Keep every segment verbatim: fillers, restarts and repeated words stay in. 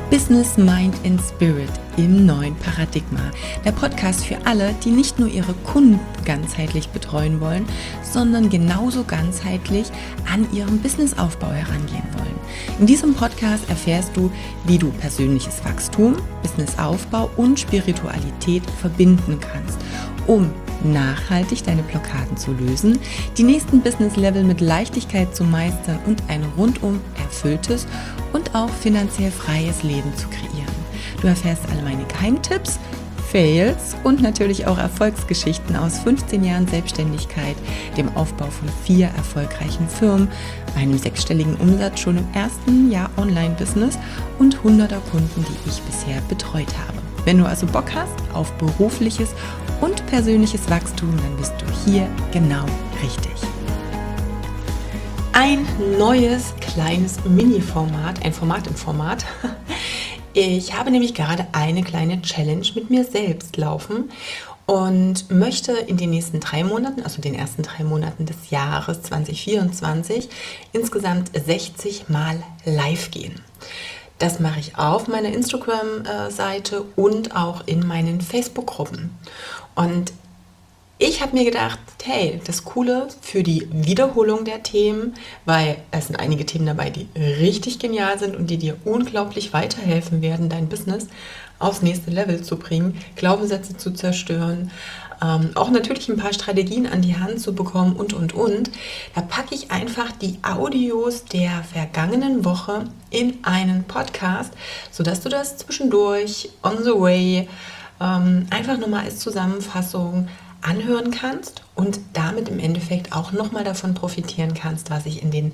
Business, Mind and Spirit im neuen Paradigma. Der Podcast für alle, die nicht nur ihre Kunden ganzheitlich betreuen wollen, sondern genauso ganzheitlich an ihrem Businessaufbau herangehen wollen. In diesem Podcast erfährst du, wie du persönliches Wachstum, Businessaufbau und Spiritualität verbinden kannst, um nachhaltig deine Blockaden zu lösen, die nächsten Business-Level mit Leichtigkeit zu meistern und ein rundum erfülltes und auch finanziell freies Leben zu kreieren. Du erfährst alle meine Geheimtipps, Fails und natürlich auch Erfolgsgeschichten aus fünfzehn Jahren Selbstständigkeit, dem Aufbau von vier erfolgreichen Firmen, einem sechsstelligen Umsatz schon im ersten Jahr Online-Business und hunderter Kunden, die ich bisher betreut habe. Wenn du also Bock hast auf berufliches und persönliches Wachstum, dann bist du hier genau richtig. Ein neues kleines Mini-Format, ein Format im Format. Ich habe nämlich gerade eine kleine Challenge mit mir selbst laufen und möchte in den nächsten drei Monaten, also den ersten drei Monaten des Jahres zwanzig vierundzwanzig, insgesamt sechzig Mal live gehen. Das mache ich auf meiner Instagram-Seite und auch in meinen Facebook-Gruppen. Und ich habe mir gedacht, hey, das Coole für die Wiederholung der Themen, weil es sind einige Themen dabei, die richtig genial sind und die dir unglaublich weiterhelfen werden, dein Business aufs nächste Level zu bringen, Glaubenssätze zu zerstören, ähm, auch natürlich ein paar Strategien an die Hand zu bekommen und, und, und. Da packe ich einfach die Audios der vergangenen Woche in einen Podcast, sodass du das zwischendurch, on the way, ähm, einfach nochmal als Zusammenfassung anhören kannst und damit im Endeffekt auch nochmal davon profitieren kannst, was ich in den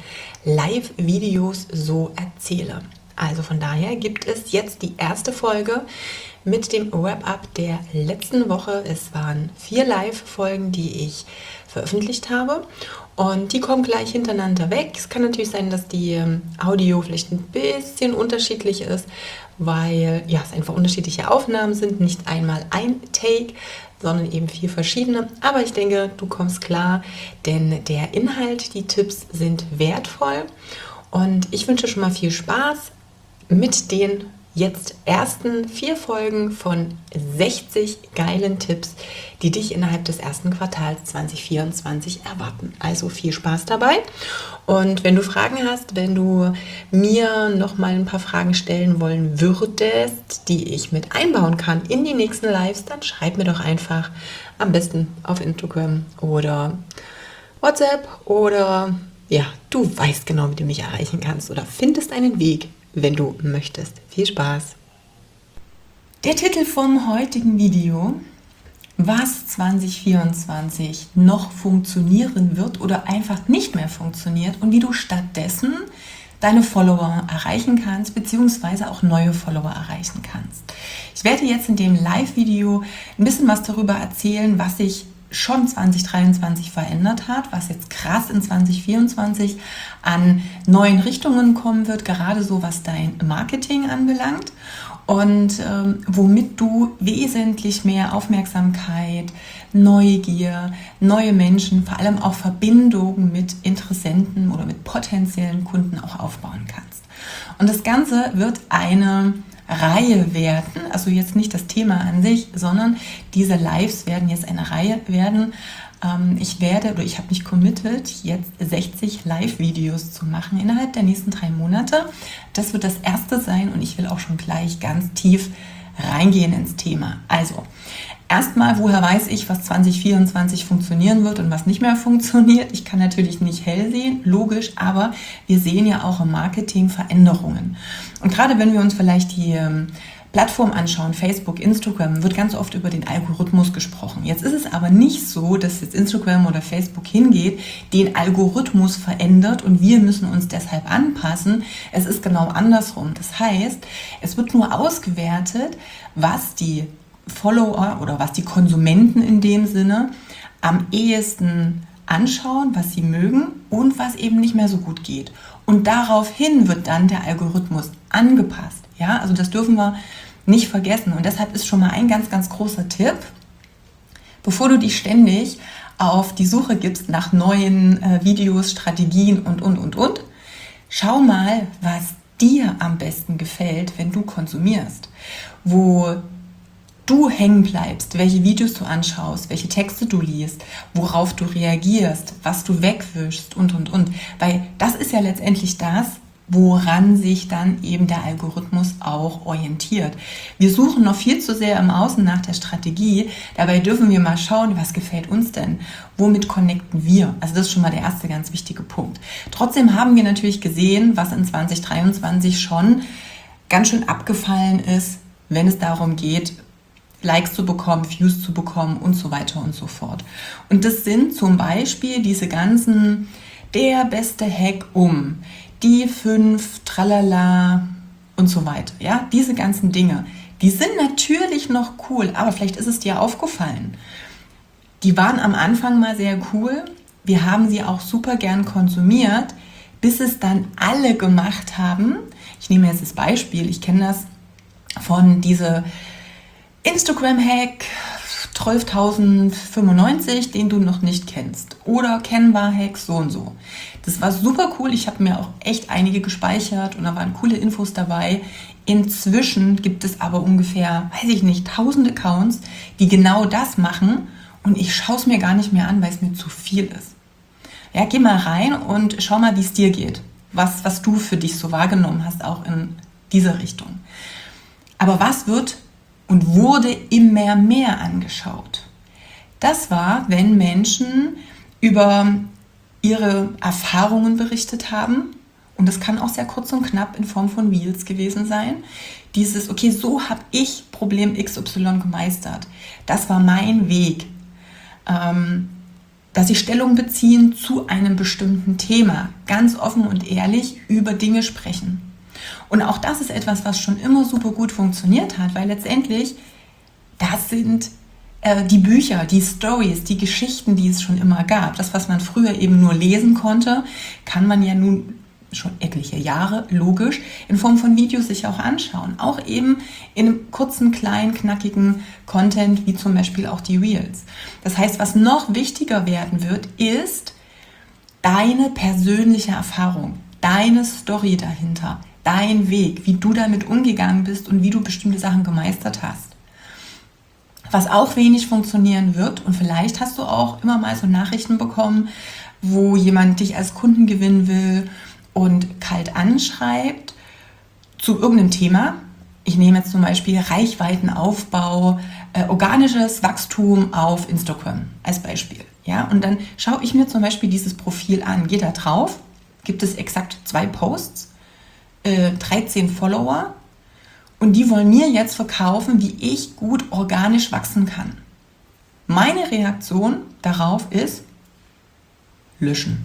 Live-Videos so erzähle. Also von daher gibt es jetzt die erste Folge mit dem Wrap-up der letzten Woche. Es waren vier Live-Folgen, die ich veröffentlicht habe und die kommen gleich hintereinander weg. Es kann natürlich sein, dass die Audio vielleicht ein bisschen unterschiedlich ist, weil ja, es einfach unterschiedliche Aufnahmen sind, nicht einmal ein Take, sondern eben vier verschiedene. Aber ich denke, du kommst klar, denn der Inhalt, die Tipps sind wertvoll und ich wünsche schon mal viel Spaß mit den jetzt ersten vier Folgen von sechzig geilen Tipps, die dich innerhalb des ersten Quartals zwanzig vierundzwanzig erwarten. Also viel Spaß dabei. Und wenn du Fragen hast, wenn du mir noch mal ein paar Fragen stellen wollen würdest, die ich mit einbauen kann in die nächsten Lives, dann schreib mir doch einfach am besten auf Instagram oder WhatsApp oder ja, du weißt genau, wie du mich erreichen kannst oder findest einen Weg, wenn du möchtest. Viel Spaß! Der Titel vom heutigen Video: Was zwanzig vierundzwanzig noch funktionieren wird oder einfach nicht mehr funktioniert und wie du stattdessen deine Follower erreichen kannst, beziehungsweise auch neue Follower erreichen kannst. Ich werde jetzt in dem Live-Video ein bisschen was darüber erzählen, was sich schon zwanzig dreiundzwanzig verändert hat, was jetzt krass in zwanzig vierundzwanzig an neuen Richtungen kommen wird, gerade so was dein Marketing anbelangt und ähm, womit du wesentlich mehr Aufmerksamkeit, Neugier, neue Menschen, vor allem auch Verbindungen mit Interessenten oder mit potenziellen Kunden auch aufbauen kannst. Und das Ganze wird eine Reihe werden, also jetzt nicht das Thema an sich, sondern diese Lives werden jetzt eine Reihe werden. Ähm, ich werde, oder ich habe mich committed, jetzt sechzig Live-Videos zu machen innerhalb der nächsten drei Monate. Das wird das erste sein und ich will auch schon gleich ganz tief reingehen ins Thema. Also, erstmal, woher weiß ich, was zwanzig vierundzwanzig funktionieren wird und was nicht mehr funktioniert? Ich kann natürlich nicht hell sehen, logisch, aber wir sehen ja auch im Marketing Veränderungen. Und gerade wenn wir uns vielleicht die ähm, Plattform anschauen, Facebook, Instagram, wird ganz oft über den Algorithmus gesprochen. Jetzt ist es aber nicht so, dass jetzt Instagram oder Facebook hingeht, den Algorithmus verändert und wir müssen uns deshalb anpassen. Es ist genau andersrum. Das heißt, es wird nur ausgewertet, was die Follower oder was die Konsumenten in dem Sinne am ehesten anschauen, was sie mögen und was eben nicht mehr so gut geht. Und daraufhin wird dann der Algorithmus angepasst. Ja, also das dürfen wir nicht vergessen. Und deshalb ist schon mal ein ganz, ganz großer Tipp, bevor du dich ständig auf die Suche gibst nach neuen äh, Videos, Strategien und, und, und, und, schau mal, was dir am besten gefällt, wenn du konsumierst, wo du hängen bleibst, welche Videos du anschaust, welche Texte du liest, worauf du reagierst, was du wegwischst und, und, und. Weil das ist ja letztendlich das, woran sich dann eben der Algorithmus auch orientiert. Wir suchen noch viel zu sehr im Außen nach der Strategie. Dabei dürfen wir mal schauen, was gefällt uns denn? Womit connecten wir? Also das ist schon mal der erste ganz wichtige Punkt. Trotzdem haben wir natürlich gesehen, was in zwanzig dreiundzwanzig schon ganz schön abgefallen ist, wenn es darum geht, Likes zu bekommen, Views zu bekommen und so weiter und so fort. Und das sind zum Beispiel diese ganzen, der beste Hack um, die fünf, tralala und so weiter. Ja, diese ganzen Dinge, die sind natürlich noch cool, aber vielleicht ist es dir aufgefallen. Die waren am Anfang mal sehr cool, wir haben sie auch super gern konsumiert, bis es dann alle gemacht haben. Ich nehme jetzt das Beispiel, ich kenne das von diese Instagram-Hack zwölftausendfünfundneunzig, den du noch nicht kennst. Oder Canva-Hack so und so. Das war super cool. Ich habe mir auch echt einige gespeichert und da waren coole Infos dabei. Inzwischen gibt es aber ungefähr, weiß ich nicht, tausend Accounts, die genau das machen und ich schaue es mir gar nicht mehr an, weil es mir zu viel ist. Ja, geh mal rein und schau mal, wie es dir geht. Was, was du für dich so wahrgenommen hast, auch in dieser Richtung. Aber was wird und wurde immer mehr angeschaut? Das war, wenn Menschen über ihre Erfahrungen berichtet haben. Und das kann auch sehr kurz und knapp in Form von Reels gewesen sein. Dieses, okay, so habe ich Problem X Y gemeistert. Das war mein Weg. Ähm, dass sie Stellung beziehen zu einem bestimmten Thema. Ganz offen und ehrlich über Dinge sprechen. Und auch das ist etwas, was schon immer super gut funktioniert hat, weil letztendlich das sind äh, die Bücher, die Stories, die Geschichten, die es schon immer gab. Das, was man früher eben nur lesen konnte, kann man ja nun schon etliche Jahre, logisch, in Form von Videos sich auch anschauen. Auch eben in einem kurzen, kleinen, knackigen Content, wie zum Beispiel auch die Reels. Das heißt, was noch wichtiger werden wird, ist deine persönliche Erfahrung, deine Story dahinter, dein Weg, wie du damit umgegangen bist und wie du bestimmte Sachen gemeistert hast. Was auch wenig funktionieren wird, und vielleicht hast du auch immer mal so Nachrichten bekommen, wo jemand dich als Kunden gewinnen will und kalt anschreibt zu irgendeinem Thema. Ich nehme jetzt zum Beispiel Reichweitenaufbau, äh, organisches Wachstum auf Instagram als Beispiel. Ja? Und dann schaue ich mir zum Beispiel dieses Profil an, gehe da drauf, gibt es exakt zwei Posts, dreizehn Follower und die wollen mir jetzt verkaufen, wie ich gut organisch wachsen kann. Meine Reaktion darauf ist löschen.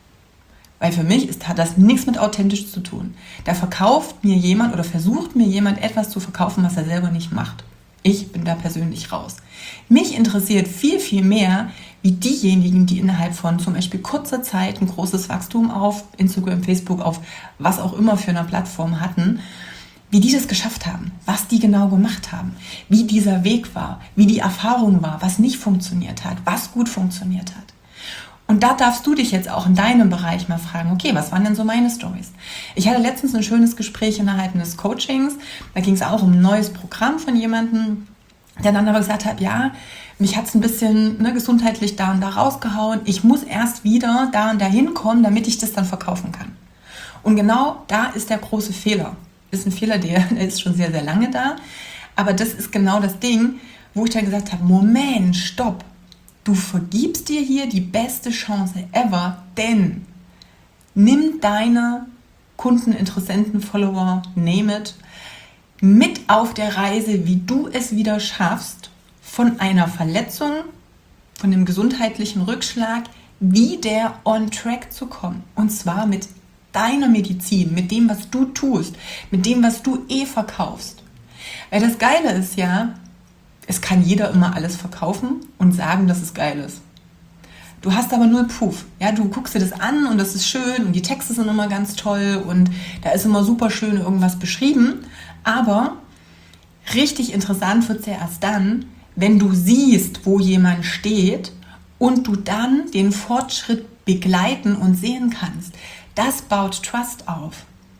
Weil für mich ist, hat das nichts mit authentisch zu tun. Da verkauft mir jemand oder versucht mir jemand etwas zu verkaufen, was er selber nicht macht. Ich bin da persönlich raus. Mich interessiert viel, viel mehr, wie diejenigen, die innerhalb von zum Beispiel kurzer Zeit ein großes Wachstum auf Instagram, Facebook, auf was auch immer für eine Plattform hatten, wie die das geschafft haben, was die genau gemacht haben, wie dieser Weg war, wie die Erfahrung war, was nicht funktioniert hat, was gut funktioniert hat. Und da darfst du dich jetzt auch in deinem Bereich mal fragen, okay, was waren denn so meine Storys? Ich hatte letztens ein schönes Gespräch innerhalb eines Coachings, da ging es auch um ein neues Programm von jemandem, der dann aber gesagt hat, ja, mich hat es ein bisschen ne, gesundheitlich da und da rausgehauen. Ich muss erst wieder da und da hinkommen, damit ich das dann verkaufen kann. Und genau da ist der große Fehler. Das ist ein Fehler, der, der ist schon sehr, sehr lange da. Aber das ist genau das Ding, wo ich dann gesagt habe, Moment, stopp. Du vergibst dir hier die beste Chance ever, denn nimm deine Kunden, Interessenten, Follower, name it, mit auf der Reise, wie du es wieder schaffst, von einer Verletzung, von einem gesundheitlichen Rückschlag, wieder on track zu kommen. Und zwar mit deiner Medizin, mit dem, was du tust, mit dem, was du eh verkaufst. Weil das Geile ist ja, es kann jeder immer alles verkaufen und sagen, dass es geil ist. Du hast aber null Proof. Ja, du guckst dir das an und das ist schön und die Texte sind immer ganz toll und da ist immer super schön irgendwas beschrieben. Aber richtig interessant wird es ja erst dann, wenn du siehst, wo jemand steht und du dann den Fortschritt begleiten und sehen kannst. Das baut Trust auf.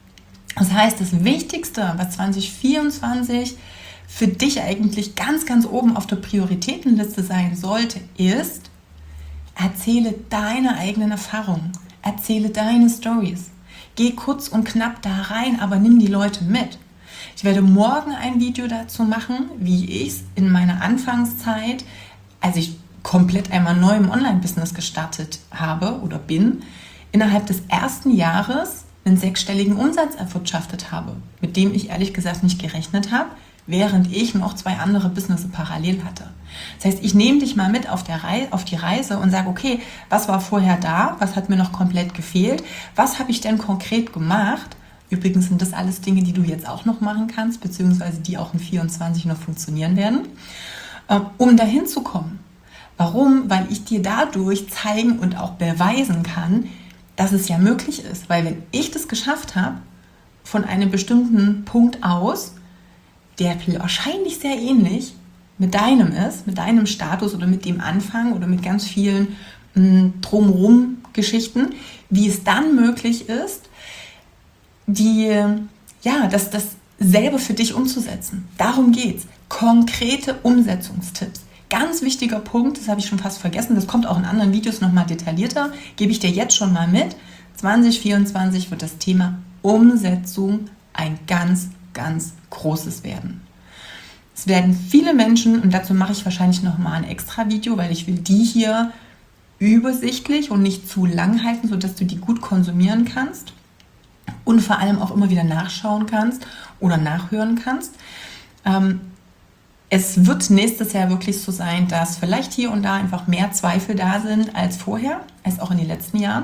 Das heißt, das Wichtigste, was zwanzig vierundzwanzig für dich eigentlich ganz, ganz oben auf der Prioritätenliste sein sollte, ist, erzähle deine eigenen Erfahrungen, erzähle deine Stories. Geh kurz und knapp da rein, aber nimm die Leute mit. Ich werde morgen ein Video dazu machen, wie ich es in meiner Anfangszeit, als ich komplett einmal neu im Online-Business gestartet habe oder bin, innerhalb des ersten Jahres einen sechsstelligen Umsatz erwirtschaftet habe, mit dem ich ehrlich gesagt nicht gerechnet habe, während ich noch zwei andere Business parallel hatte. Das heißt, ich nehme dich mal mit auf, der Reise, auf die Reise und sage, okay, was war vorher da, was hat mir noch komplett gefehlt, was habe ich denn konkret gemacht? Übrigens sind das alles Dinge, die du jetzt auch noch machen kannst, beziehungsweise die auch in vierundzwanzig noch funktionieren werden, um dahin zu kommen. Warum? Weil ich dir dadurch zeigen und auch beweisen kann, dass es ja möglich ist. Weil wenn ich das geschafft habe, von einem bestimmten Punkt aus, der wahrscheinlich sehr ähnlich mit deinem ist, mit deinem Status oder mit dem Anfang oder mit ganz vielen mh, drumherum Geschichten, wie es dann möglich ist, die, ja, das, das selber für dich umzusetzen. Darum geht's. Konkrete Umsetzungstipps. Ganz wichtiger Punkt, das habe ich schon fast vergessen, das kommt auch in anderen Videos nochmal detaillierter, gebe ich dir jetzt schon mal mit. zwanzig vierundzwanzig wird das Thema Umsetzung ein ganz, ganz großes werden. Es werden viele Menschen, und dazu mache ich wahrscheinlich nochmal ein extra Video, weil ich will die hier übersichtlich und nicht zu lang halten, sodass du die gut konsumieren kannst und vor allem auch immer wieder nachschauen kannst oder nachhören kannst. Ähm, Es wird nächstes Jahr wirklich so sein, dass vielleicht hier und da einfach mehr Zweifel da sind als vorher, als auch in den letzten Jahren.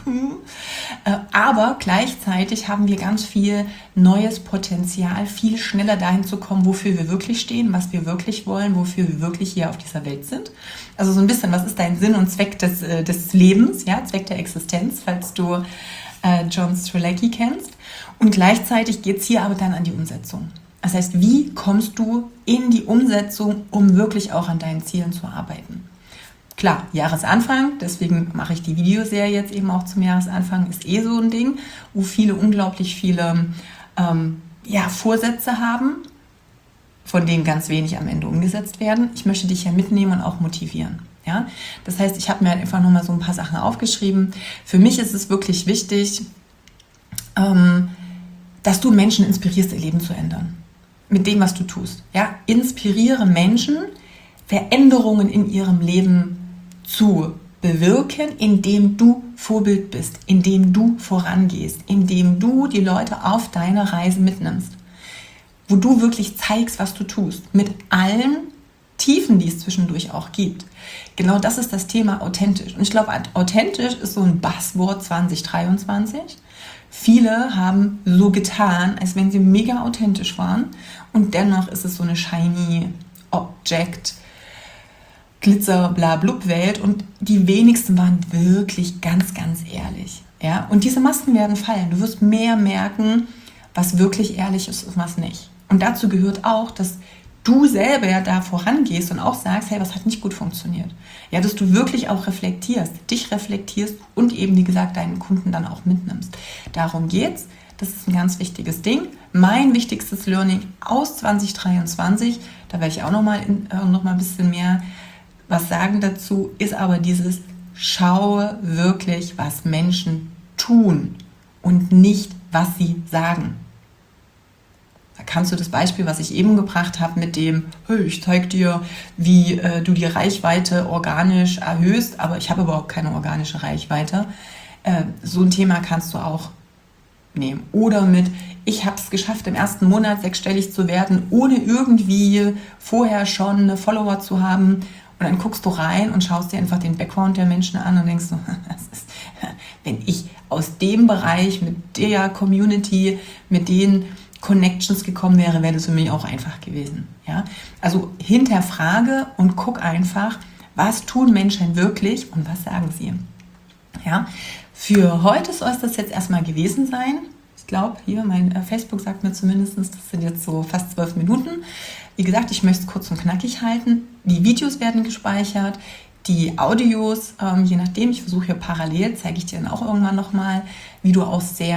Aber gleichzeitig haben wir ganz viel neues Potenzial, viel schneller dahin zu kommen, wofür wir wirklich stehen, was wir wirklich wollen, wofür wir wirklich hier auf dieser Welt sind. Also so ein bisschen, was ist dein Sinn und Zweck des, des Lebens, ja, Zweck der Existenz, falls du äh, John Strzelecki kennst. Und gleichzeitig geht es hier aber dann an die Umsetzung. Das heißt, wie kommst du in die Umsetzung, um wirklich auch an deinen Zielen zu arbeiten? Klar, Jahresanfang, deswegen mache ich die Videoserie jetzt eben auch zum Jahresanfang, ist eh so ein Ding, wo viele unglaublich viele ähm, ja, Vorsätze haben, von denen ganz wenig am Ende umgesetzt werden. Ich möchte dich ja mitnehmen und auch motivieren. Ja? Das heißt, ich habe mir halt einfach nochmal so ein paar Sachen aufgeschrieben. Für mich ist es wirklich wichtig, ähm, dass du Menschen inspirierst, ihr Leben zu ändern. Mit dem, was du tust. Ja? Inspiriere Menschen, Veränderungen in ihrem Leben zu bewirken, indem du Vorbild bist, indem du vorangehst, indem du die Leute auf deine Reise mitnimmst, wo du wirklich zeigst, was du tust, mit allen Tiefen, die es zwischendurch auch gibt. Genau das ist das Thema authentisch. Und ich glaube, authentisch ist so ein Buzzword zwanzig dreiundzwanzig. Viele haben so getan, als wenn sie mega authentisch waren und dennoch ist es so eine shiny Object, Glitzer, bla, blub Welt und die wenigsten waren wirklich ganz, ganz ehrlich. Ja? Und diese Masken werden fallen. Du wirst mehr merken, was wirklich ehrlich ist und was nicht. Und dazu gehört auch, dass du selber ja da vorangehst und auch sagst, hey, was hat nicht gut funktioniert? Ja, dass du wirklich auch reflektierst, dich reflektierst und eben, wie gesagt, deinen Kunden dann auch mitnimmst. Darum geht's. Das ist ein ganz wichtiges Ding. Mein wichtigstes Learning aus zwanzig dreiundzwanzig, da werde ich auch nochmal äh, noch mal ein bisschen mehr was sagen dazu, ist aber dieses, schaue wirklich, was Menschen tun und nicht, was sie sagen. Da kannst du das Beispiel, was ich eben gebracht habe, mit dem, hey, ich zeige dir, wie äh, du die Reichweite organisch erhöhst, aber ich habe überhaupt keine organische Reichweite. Äh, so ein Thema kannst du auch nehmen. Oder mit, ich habe es geschafft, im ersten Monat sechsstellig zu werden, ohne irgendwie vorher schon eine Follower zu haben. Und dann guckst du rein und schaust dir einfach den Background der Menschen an und denkst so, das ist, wenn ich aus dem Bereich mit der Community, mit den Connections gekommen wäre, wäre das für mich auch einfach gewesen. Ja? Also hinterfrage und guck einfach, was tun Menschen wirklich und was sagen sie. Ja? Für heute soll es das jetzt erstmal gewesen sein. Ich glaube, hier, mein Facebook sagt mir zumindest, das sind jetzt so fast zwölf Minuten. Wie gesagt, ich möchte es kurz und knackig halten. Die Videos werden gespeichert, die Audios, ähm, je nachdem, ich versuche hier parallel, zeige ich dir dann auch irgendwann nochmal, wie du auch sehr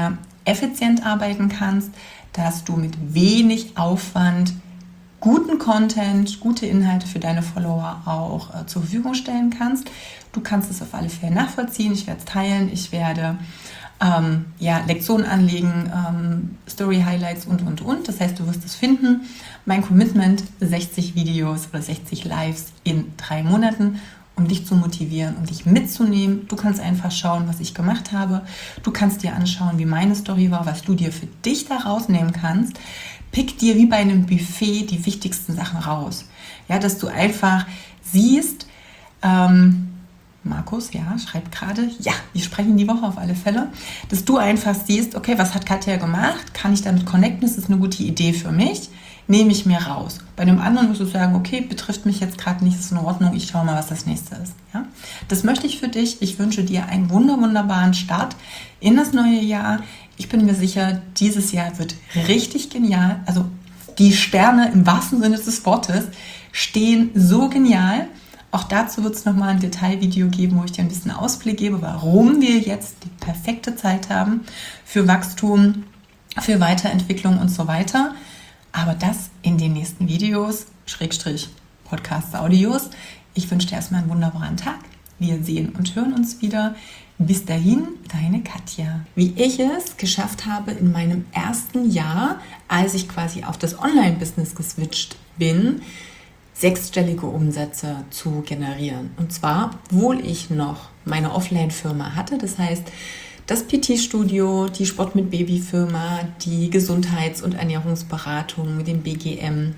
effizient arbeiten kannst, dass du mit wenig Aufwand guten Content, gute Inhalte für deine Follower auch äh, zur Verfügung stellen kannst. Du kannst es auf alle Fälle nachvollziehen. Ich werde es teilen. Ich werde ähm, ja, Lektionen anlegen, ähm, Story-Highlights und, und, und. Das heißt, du wirst es finden. Mein Commitment, sechzig Videos oder sechzig Lives in drei Monaten, um dich zu motivieren, um dich mitzunehmen. Du kannst einfach schauen, was ich gemacht habe. Du kannst dir anschauen, wie meine Story war, was du dir für dich da rausnehmen kannst. Pick dir wie bei einem Buffet die wichtigsten Sachen raus. Ja, dass du einfach siehst, ähm, Markus, ja, schreibt gerade, ja, wir sprechen die Woche auf alle Fälle, dass du einfach siehst, okay, was hat Katja gemacht? Kann ich damit connecten? Ist das eine gute Idee für mich? Nehme ich mir raus. Bei einem anderen musst du sagen, okay, betrifft mich jetzt gerade nicht, ist in Ordnung, ich schaue mal, was das nächste ist. Ja? Das möchte ich für dich. Ich wünsche dir einen wunder, wunderbaren Start in das neue Jahr. Ich bin mir sicher, dieses Jahr wird richtig genial. Also die Sterne im wahrsten Sinne des Wortes stehen so genial. Auch dazu wird es nochmal ein Detailvideo geben, wo ich dir ein bisschen Ausblick gebe, warum wir jetzt die perfekte Zeit haben für Wachstum, für Weiterentwicklung und so weiter. Aber das in den nächsten Videos, Schrägstrich Podcasts, Audios. Ich wünsche dir erstmal einen wunderbaren Tag. Wir sehen und hören uns wieder. Bis dahin, deine Katja. Wie ich es geschafft habe in meinem ersten Jahr, als ich quasi auf das Online-Business geswitcht bin, sechsstellige Umsätze zu generieren. Und zwar, obwohl ich noch meine Offline-Firma hatte, das heißt, das P T-Studio, die Sport mit Baby-Firma, die Gesundheits- und Ernährungsberatung, den B G M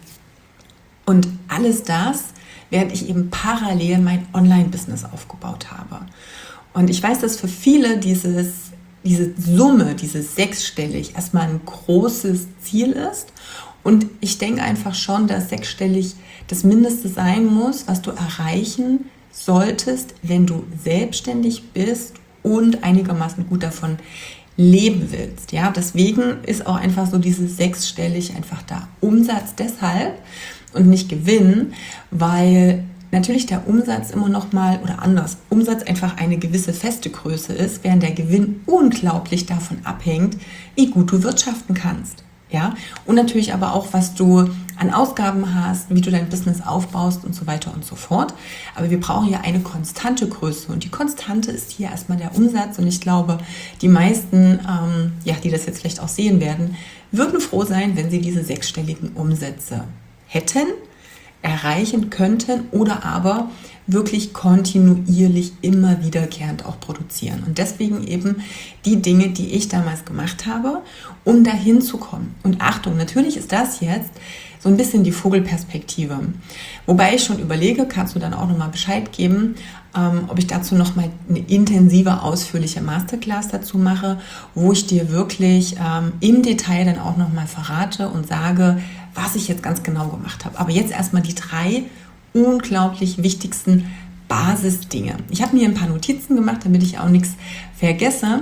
und alles das, während ich eben parallel mein Online-Business aufgebaut habe. Und ich weiß, dass für viele dieses, diese Summe, dieses sechsstellig, erstmal ein großes Ziel ist. Und ich denke einfach schon, dass sechsstellig das Mindeste sein muss, was du erreichen solltest, wenn du selbstständig bist und einigermaßen gut davon leben willst. Ja, deswegen ist auch einfach so dieses sechsstellig einfach da. Umsatz deshalb und nicht Gewinn, weil natürlich der Umsatz immer noch mal, oder anders, Umsatz einfach eine gewisse feste Größe ist, während der Gewinn unglaublich davon abhängt, wie gut du wirtschaften kannst. Ja, und natürlich aber auch, was du an Ausgaben hast, wie du dein Business aufbaust und so weiter und so fort. Aber wir brauchen ja eine konstante Größe und die Konstante ist hier erstmal der Umsatz und ich glaube, die meisten, ähm, ja, die das jetzt vielleicht auch sehen werden, würden froh sein, wenn sie diese sechsstelligen Umsätze hätten, erreichen könnten oder aber wirklich kontinuierlich immer wiederkehrend auch produzieren. Und deswegen eben die Dinge, die ich damals gemacht habe, um dahin zu kommen. Und Achtung, natürlich ist das jetzt so ein bisschen die Vogelperspektive. Wobei ich schon überlege, kannst du dann auch nochmal Bescheid geben, ähm, ob ich dazu nochmal eine intensive, ausführliche Masterclass dazu mache, wo ich dir wirklich ähm, im Detail dann auch nochmal verrate und sage, was ich jetzt ganz genau gemacht habe. Aber jetzt erstmal die drei unglaublich wichtigsten Basisdinge. Ich habe mir ein paar Notizen gemacht, damit ich auch nichts vergesse.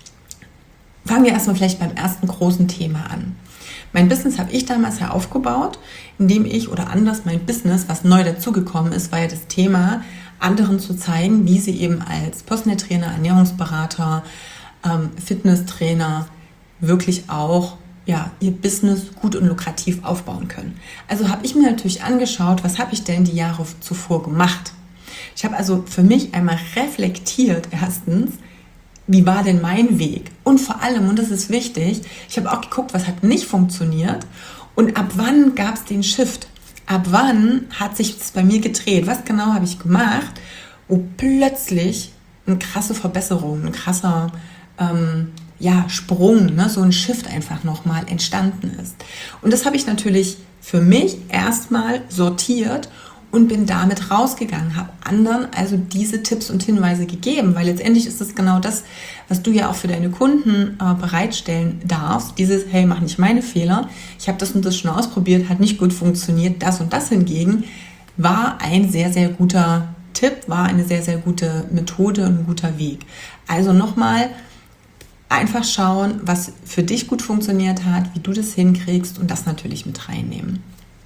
Fangen wir erstmal vielleicht beim ersten großen Thema an. Mein Business habe ich damals ja aufgebaut, indem ich, oder anders, mein Business, was neu dazugekommen ist, war ja das Thema, anderen zu zeigen, wie sie eben als Personal Trainer, Ernährungsberater, ähm, Fitnesstrainer wirklich auch ja, ihr Business gut und lukrativ aufbauen können. Also habe ich mir natürlich angeschaut, was habe ich denn die Jahre zuvor gemacht. Ich habe also für mich einmal reflektiert, erstens, wie war denn mein Weg? Und vor allem, und das ist wichtig, ich habe auch geguckt, was hat nicht funktioniert und ab wann gab es den Shift? Ab wann hat sich das bei mir gedreht? Was genau habe ich gemacht, wo plötzlich eine krasse Verbesserung, ein krasser ähm, ja, Sprung, ne, so ein Shift einfach nochmal entstanden ist. Und das habe ich natürlich für mich erstmal sortiert und bin damit rausgegangen, habe anderen also diese Tipps und Hinweise gegeben, weil letztendlich ist es genau das, was du ja auch für deine Kunden äh, bereitstellen darfst. Dieses, hey, mach nicht meine Fehler, ich habe das und das schon ausprobiert, hat nicht gut funktioniert, das und das hingegen war ein sehr, sehr guter Tipp, war eine sehr, sehr gute Methode und ein guter Weg. Also nochmal, einfach schauen, was für dich gut funktioniert hat, wie du das hinkriegst und das natürlich mit reinnehmen.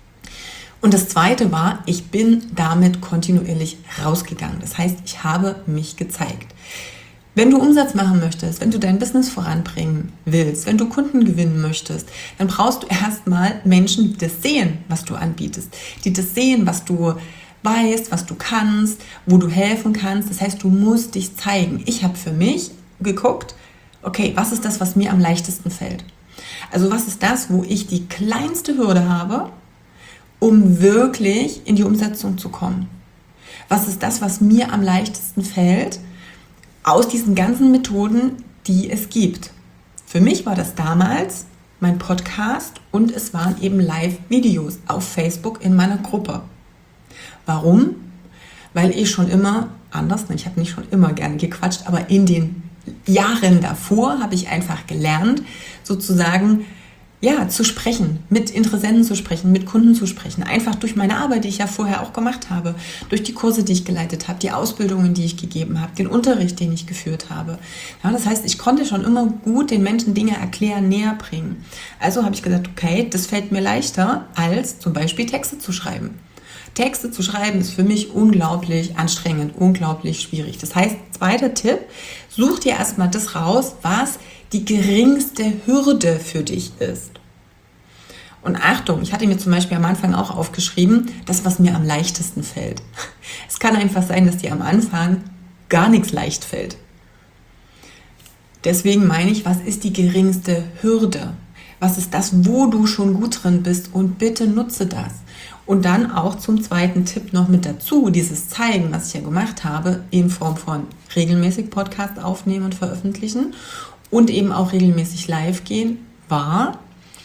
Und das Zweite war, ich bin damit kontinuierlich rausgegangen. Das heißt, ich habe mich gezeigt. Wenn du Umsatz machen möchtest, wenn du dein Business voranbringen willst, wenn du Kunden gewinnen möchtest, dann brauchst du erstmal Menschen, die das sehen, was du anbietest, die das sehen, was du weißt, was du kannst, wo du helfen kannst. Das heißt, du musst dich zeigen. Ich habe für mich geguckt, okay, was ist das, was mir am leichtesten fällt? Also was ist das, wo ich die kleinste Hürde habe, um wirklich in die Umsetzung zu kommen? Was ist das, was mir am leichtesten fällt, aus diesen ganzen Methoden, die es gibt? Für mich war das damals mein Podcast und es waren eben Live-Videos auf Facebook in meiner Gruppe. Warum? Weil ich schon immer, anders, ich habe nicht schon immer gerne gequatscht, aber in den Jahren davor habe ich einfach gelernt, sozusagen ja, zu sprechen, mit Interessenten zu sprechen, mit Kunden zu sprechen. Einfach durch meine Arbeit, die ich ja vorher auch gemacht habe, durch die Kurse, die ich geleitet habe, die Ausbildungen, die ich gegeben habe, den Unterricht, den ich geführt habe. Ja, das heißt, ich konnte schon immer gut den Menschen Dinge erklären, näher bringen. Also habe ich gesagt, okay, das fällt mir leichter, als zum Beispiel Texte zu schreiben. Texte zu schreiben ist für mich unglaublich anstrengend, unglaublich schwierig. Das heißt, zweiter Tipp, such dir erstmal das raus, was die geringste Hürde für dich ist. Und Achtung, ich hatte mir zum Beispiel am Anfang auch aufgeschrieben, das, was mir am leichtesten fällt. Es kann einfach sein, dass dir am Anfang gar nichts leicht fällt. Deswegen meine ich, was ist die geringste Hürde? Was ist das, wo du schon gut drin bist? Und bitte nutze das. Und dann auch zum zweiten Tipp noch mit dazu, dieses Zeigen, was ich ja gemacht habe, in Form von regelmäßig Podcast aufnehmen und veröffentlichen und eben auch regelmäßig live gehen, war,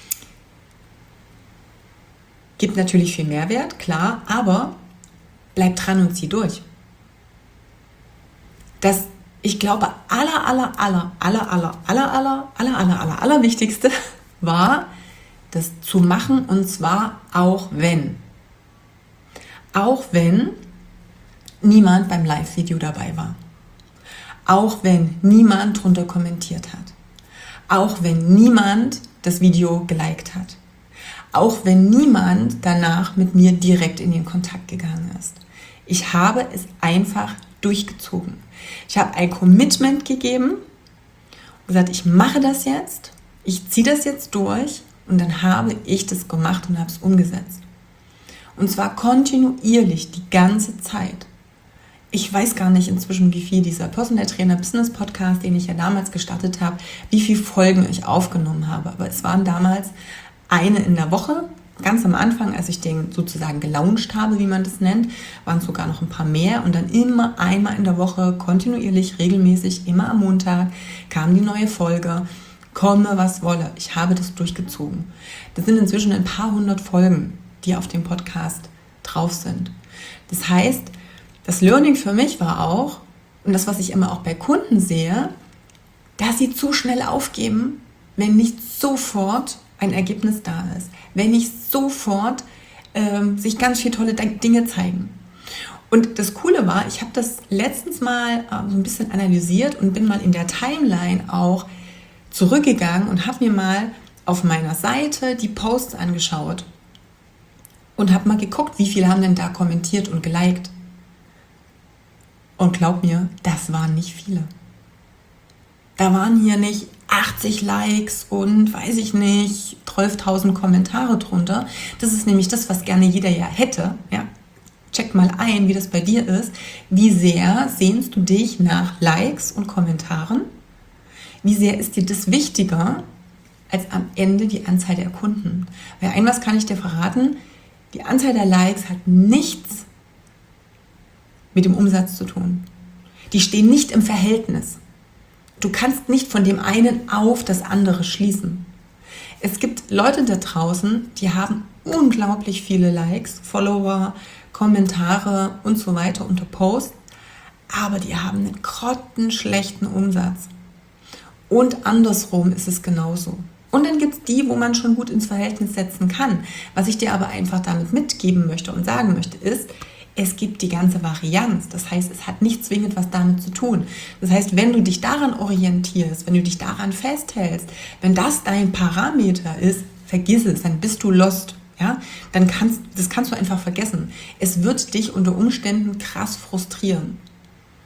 gibt natürlich viel Mehrwert, klar, aber bleib dran und zieh durch. Das, ich glaube, aller, aller, aller, aller, aller, aller, aller, aller, aller, aller, aller Wichtigste war, das zu machen, und zwar auch wenn. Auch wenn niemand beim Live-Video dabei war. Auch wenn niemand drunter kommentiert hat. Auch wenn niemand das Video geliked hat. Auch wenn niemand danach mit mir direkt in den Kontakt gegangen ist. Ich habe es einfach durchgezogen. Ich habe ein Commitment gegeben und gesagt, ich mache das jetzt, ich ziehe das jetzt durch, und dann habe ich das gemacht und habe es umgesetzt. Und zwar kontinuierlich die ganze Zeit. Ich weiß gar nicht inzwischen, wie viel dieser Personal Trainer Business Podcast, den ich ja damals gestartet habe, wie viele Folgen ich aufgenommen habe. Aber es waren damals eine in der Woche. Ganz am Anfang, als ich den sozusagen gelauncht habe, wie man das nennt, waren es sogar noch ein paar mehr. Und dann immer einmal in der Woche, kontinuierlich, regelmäßig, immer am Montag, kam die neue Folge. Komme, was wolle. Ich habe das durchgezogen. Das sind inzwischen ein paar hundert Folgen, die auf dem Podcast drauf sind. Das heißt, das Learning für mich war auch, und das, was ich immer auch bei Kunden sehe, dass sie zu schnell aufgeben, wenn nicht sofort ein Ergebnis da ist, wenn nicht sofort ähm, sich ganz viele tolle Dinge zeigen. Und das Coole war, ich habe das letztens mal äh, so ein bisschen analysiert und bin mal in der Timeline auch zurückgegangen und habe mir mal auf meiner Seite die Posts angeschaut und habe mal geguckt, wie viele haben denn da kommentiert und geliked. Und glaub mir, das waren nicht viele. Da waren hier nicht achtzig Likes und, weiß ich nicht, zwölftausend Kommentare drunter. Das ist nämlich das, was gerne jeder ja hätte. Ja? Check mal ein, wie das bei dir ist. Wie sehr sehnst du dich nach Likes und Kommentaren? Wie sehr ist dir das wichtiger als am Ende die Anzahl der Kunden? Weil ein was kann ich dir verraten, die Anzahl der Likes hat nichts mit dem Umsatz zu tun. Die stehen nicht im Verhältnis. Du kannst nicht von dem einen auf das andere schließen. Es gibt Leute da draußen, die haben unglaublich viele Likes, Follower, Kommentare und so weiter unter Posts, aber die haben einen grottenschlechten Umsatz. Und andersrum ist es genauso. Und dann gibt es die, wo man schon gut ins Verhältnis setzen kann. Was ich dir aber einfach damit mitgeben möchte und sagen möchte, ist, es gibt die ganze Varianz. Das heißt, es hat nicht zwingend was damit zu tun. Das heißt, wenn du dich daran orientierst, wenn du dich daran festhältst, wenn das dein Parameter ist, vergiss es, dann bist du lost. Ja? Dann kannst, das kannst du einfach vergessen. Es wird dich unter Umständen krass frustrieren.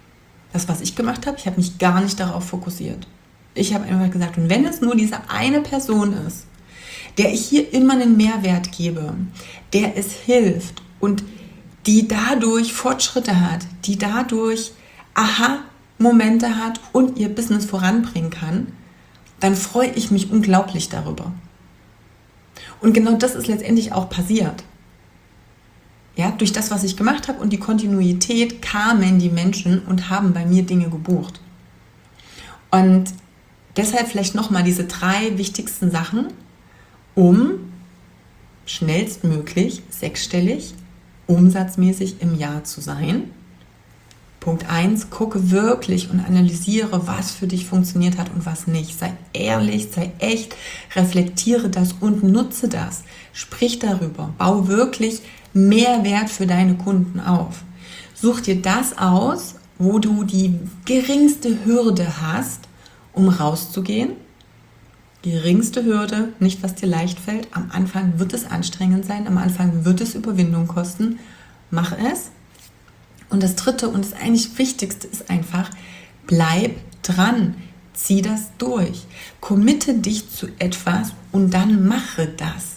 Das, was ich gemacht habe, ich habe mich gar nicht darauf fokussiert. Ich habe einfach gesagt, und wenn es nur diese eine Person ist, der ich hier immer einen Mehrwert gebe, der es hilft und die dadurch Fortschritte hat, die dadurch Aha-Momente hat und ihr Business voranbringen kann, dann freue ich mich unglaublich darüber. Und genau das ist letztendlich auch passiert. Ja, durch das, was ich gemacht habe und die Kontinuität kamen die Menschen und haben bei mir Dinge gebucht. Und deshalb vielleicht nochmal diese drei wichtigsten Sachen, um schnellstmöglich sechsstellig umsatzmäßig im Jahr zu sein. Punkt eins, gucke wirklich und analysiere, was für dich funktioniert hat und was nicht. Sei ehrlich, sei echt, reflektiere das und nutze das. Sprich darüber, bau wirklich Mehrwert für deine Kunden auf. Such dir das aus, wo du die geringste Hürde hast, um rauszugehen. Geringste Hürde, nicht was dir leicht fällt. Am Anfang wird es anstrengend sein, am Anfang wird es Überwindung kosten. Mach es. Und das dritte und das eigentlich wichtigste ist einfach, bleib dran, zieh das durch. Committe dich zu etwas und dann mache das.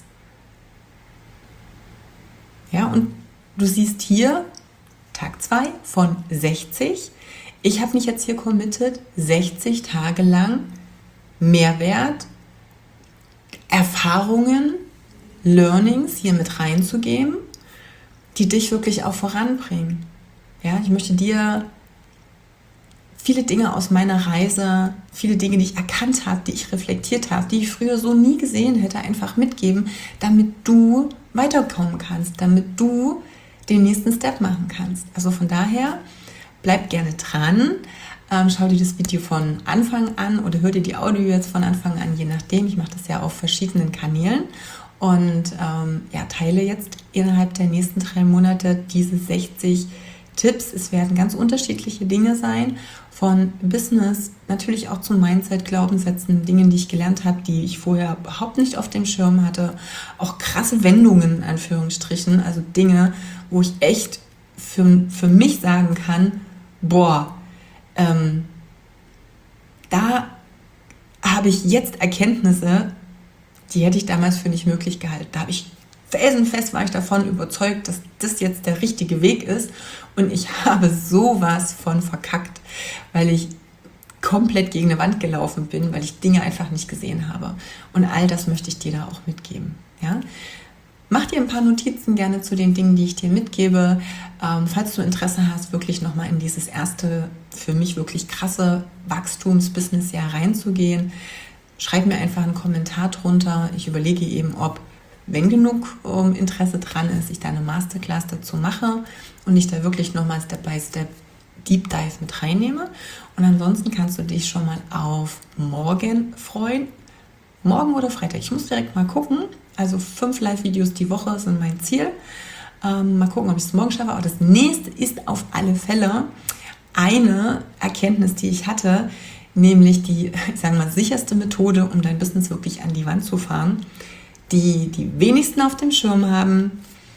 Ja, und du siehst hier Tag zwei von sechzig. Ich habe mich jetzt hier committed, sechzig Tage lang Mehrwert, Erfahrungen, Learnings hier mit reinzugeben, die dich wirklich auch voranbringen. Ja, ich möchte dir viele Dinge aus meiner Reise, viele Dinge, die ich erkannt habe, die ich reflektiert habe, die ich früher so nie gesehen hätte, einfach mitgeben, damit du weiterkommen kannst, damit du den nächsten Step machen kannst. Also von daher, bleib gerne dran, ähm, schau dir das Video von Anfang an oder hör dir die Audio jetzt von Anfang an, je nachdem. Ich mache das ja auf verschiedenen Kanälen und ähm, ja, teile jetzt innerhalb der nächsten drei Monate diese sechzig Tipps. Es werden ganz unterschiedliche Dinge sein, von Business, natürlich auch zu Mindset, Glaubenssätzen, Dingen, die ich gelernt habe, die ich vorher überhaupt nicht auf dem Schirm hatte, auch krasse Wendungen, in Anführungsstrichen, also Dinge, wo ich echt für, für mich sagen kann, boah, ähm, da habe ich jetzt Erkenntnisse, die hätte ich damals für nicht möglich gehalten. Da habe ich felsenfest war ich davon überzeugt, dass das jetzt der richtige Weg ist und ich habe sowas von verkackt, weil ich komplett gegen eine Wand gelaufen bin, weil ich Dinge einfach nicht gesehen habe. Und all das möchte ich dir da auch mitgeben. Ja? Mach dir ein paar Notizen gerne zu den Dingen, die ich dir mitgebe. Ähm, falls du Interesse hast, wirklich nochmal in dieses erste, für mich wirklich krasse Wachstums-Business-Jahr reinzugehen, schreib mir einfach einen Kommentar drunter. Ich überlege eben, ob wenn genug um, Interesse dran ist, ich da eine Masterclass dazu mache und ich da wirklich nochmal Step by Step Deep Dive mit reinnehme. Und ansonsten kannst du dich schon mal auf morgen freuen. Morgen oder Freitag. Ich muss direkt mal gucken. Also fünf Live-Videos die Woche sind mein Ziel. Ähm, mal gucken, ob ich es morgen schaffe. Aber das nächste ist auf alle Fälle eine Erkenntnis, die ich hatte, nämlich die, ich sage mal, sicherste Methode, um dein Business wirklich an die Wand zu fahren, die die wenigsten auf dem Schirm haben,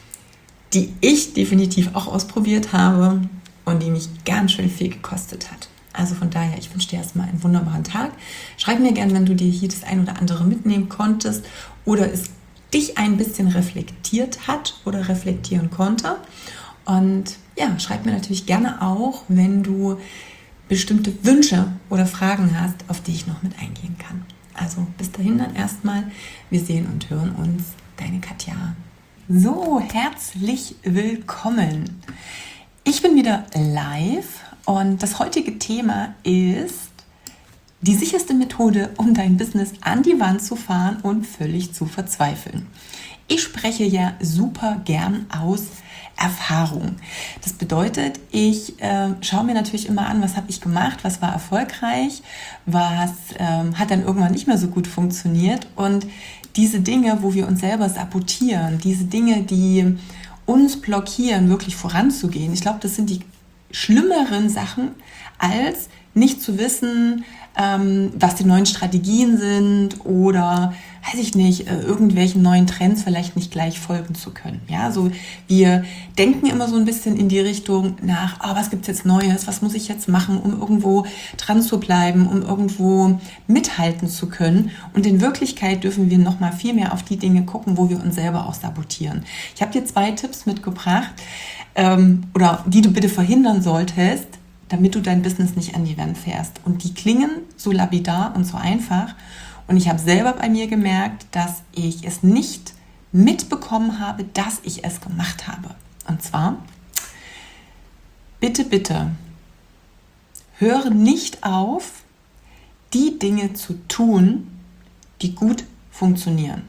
die ich definitiv auch ausprobiert habe und die mich ganz schön viel gekostet hat. Also von daher, ich wünsche dir erstmal einen wunderbaren Tag. Schreib mir gerne, wenn du dir hier das ein oder andere mitnehmen konntest oder es dich ein bisschen reflektiert hat oder reflektieren konnte. Und ja, schreib mir natürlich gerne auch, wenn du bestimmte Wünsche oder Fragen hast, auf die ich noch mit eingehen kann. Also bis dahin dann erstmal. Wir sehen und hören uns. Deine Katja. So, herzlich willkommen. Ich bin wieder live und das heutige Thema ist die sicherste Methode, um dein Business an die Wand zu fahren und völlig zu verzweifeln. Ich spreche ja super gern aus Erfahrung. Das bedeutet, ich äh, schaue mir natürlich immer an, was habe ich gemacht, was war erfolgreich, was ähm, hat dann irgendwann nicht mehr so gut funktioniert. Und diese Dinge, wo wir uns selber sabotieren, diese Dinge, die uns blockieren, wirklich voranzugehen, ich glaube, das sind die schlimmeren Sachen, als nicht zu wissen, ähm, was die neuen Strategien sind oder weiß ich nicht, äh, irgendwelchen neuen Trends vielleicht nicht gleich folgen zu können. Ja, so wir denken immer so ein bisschen in die Richtung nach, oh, was gibt's jetzt Neues, was muss ich jetzt machen, um irgendwo dran zu bleiben, um irgendwo mithalten zu können. Und in Wirklichkeit dürfen wir noch mal viel mehr auf die Dinge gucken, wo wir uns selber auch sabotieren. Ich habe dir zwei Tipps mitgebracht, ähm, oder die du bitte verhindern solltest, damit du dein Business nicht an die Wand fährst. Und die klingen so lapidar und so einfach. Und ich habe selber bei mir gemerkt, dass ich es nicht mitbekommen habe, dass ich es gemacht habe. Und zwar, bitte, bitte, höre nicht auf, die Dinge zu tun, die gut funktionieren.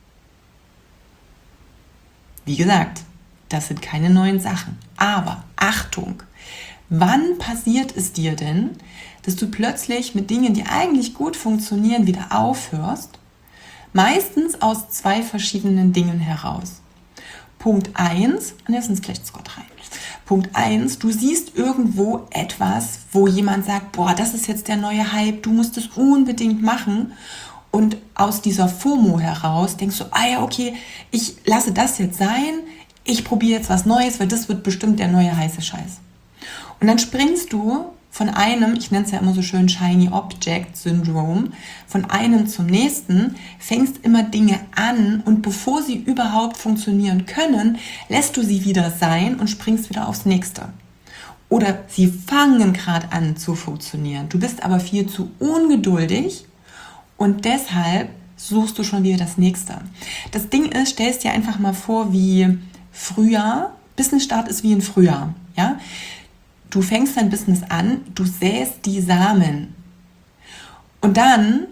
Wie gesagt, das sind keine neuen Sachen. Aber Achtung! Wann passiert es dir denn, dass du plötzlich mit Dingen, die eigentlich gut funktionieren, wieder aufhörst? Meistens aus zwei verschiedenen Dingen heraus. Punkt eins, und jetzt sind gleich Scott rein. Punkt eins, du siehst irgendwo etwas, wo jemand sagt, boah, das ist jetzt der neue Hype, du musst es unbedingt machen. Und aus dieser FOMO heraus denkst du, ah ja, okay, ich lasse das jetzt sein, ich probiere jetzt was Neues, weil das wird bestimmt der neue heiße Scheiß. Und dann springst du von einem, ich nenne es ja immer so schön Shiny Object Syndrome, von einem zum nächsten, fängst immer Dinge an und bevor sie überhaupt funktionieren können, lässt du sie wieder sein und springst wieder aufs nächste. Oder sie fangen gerade an zu funktionieren. Du bist aber viel zu ungeduldig und deshalb suchst du schon wieder das nächste. Das Ding ist, stellst dir einfach mal vor, wie Frühjahr, Business-Start ist wie ein Frühjahr, ja? Du fängst dein Business an, du säst die Samen und dann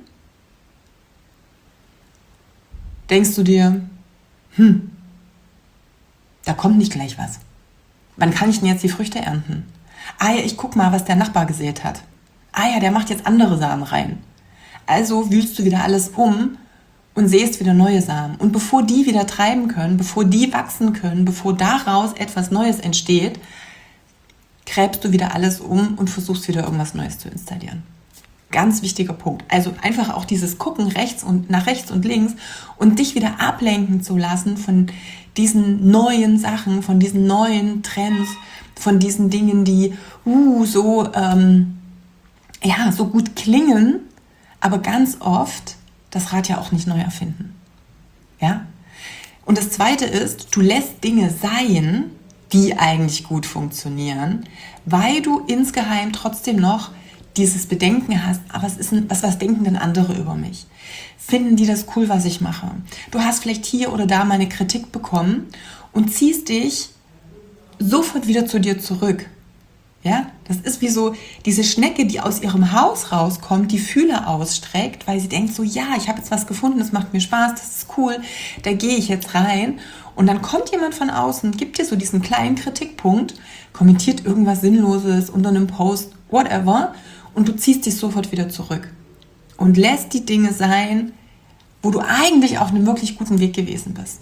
denkst du dir, hm, da kommt nicht gleich was. Wann kann ich denn jetzt die Früchte ernten? Ah ja, ich guck mal, was der Nachbar gesät hat. Ah ja, der macht jetzt andere Samen rein. Also wühlst du wieder alles um und säst wieder neue Samen. Und bevor die wieder treiben können, bevor die wachsen können, bevor daraus etwas Neues entsteht, gräbst du wieder alles um und versuchst wieder irgendwas Neues zu installieren. Ganz wichtiger Punkt. Also einfach auch dieses Gucken rechts und nach rechts und links und dich wieder ablenken zu lassen von diesen neuen Sachen, von diesen neuen Trends, von diesen Dingen, die uh, so, ähm, ja, so gut klingen, aber ganz oft das Rad ja auch nicht neu erfinden. Ja? Und das Zweite ist, du lässt Dinge sein, die eigentlich gut funktionieren, weil du insgeheim trotzdem noch dieses Bedenken hast, aber was, ist denn, was, was denken denn andere über mich? Finden die das cool, was ich mache? Du hast vielleicht hier oder da mal eine Kritik bekommen und ziehst dich sofort wieder zu dir zurück. Ja, das ist wie so diese Schnecke, die aus ihrem Haus rauskommt, die Fühler ausstreckt, weil sie denkt so, ja, ich habe jetzt was gefunden, das macht mir Spaß, das ist cool, da gehe ich jetzt rein. Und dann kommt jemand von außen, gibt dir so diesen kleinen Kritikpunkt, kommentiert irgendwas Sinnloses unter einem Post, whatever, und du ziehst dich sofort wieder zurück und lässt die Dinge sein, wo du eigentlich auf einem wirklich guten Weg gewesen bist.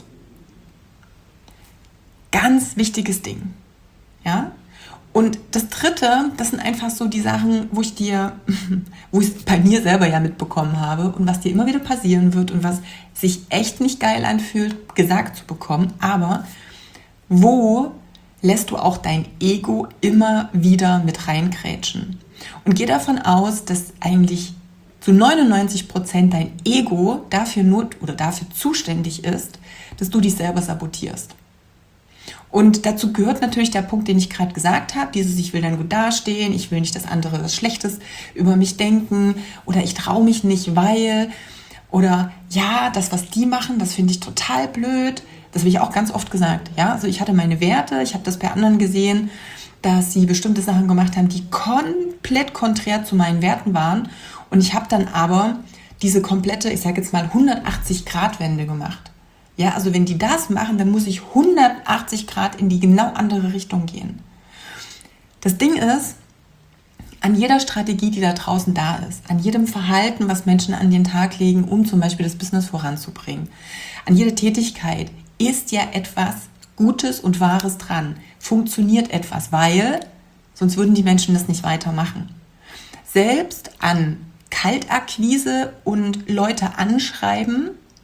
Ganz wichtiges Ding. Ja? Und das Dritte, das sind einfach so die Sachen, wo ich dir, wo ich es bei mir selber ja mitbekommen habe und was dir immer wieder passieren wird und was sich echt nicht geil anfühlt, gesagt zu bekommen, aber wo lässt du auch dein Ego immer wieder mit reinkrätschen? Und geh davon aus, dass eigentlich zu neunundneunzig Prozent dein Ego dafür not oder dafür zuständig ist, dass du dich selber sabotierst. Und dazu gehört natürlich der Punkt, den ich gerade gesagt habe, dieses ich will dann gut dastehen, ich will nicht, dass andere was Schlechtes über mich denken oder ich traue mich nicht, weil oder ja, das, was die machen, das finde ich total blöd. Das habe ich auch ganz oft gesagt. Ja? Also ich hatte meine Werte, ich habe das bei anderen gesehen, dass sie bestimmte Sachen gemacht haben, die komplett konträr zu meinen Werten waren und ich habe dann aber diese komplette, ich sage jetzt mal hundertachtzig Grad Wende gemacht. Ja, also wenn die das machen, dann muss ich hundertachtzig Grad in die genau andere Richtung gehen. Das Ding ist, an jeder Strategie, die da draußen da ist, an jedem Verhalten, was Menschen an den Tag legen, um zum Beispiel das Business voranzubringen, an jeder Tätigkeit ist ja etwas Gutes und Wahres dran. Funktioniert etwas, weil sonst würden die Menschen das nicht weitermachen. Selbst an Kaltakquise und Leute anschreiben,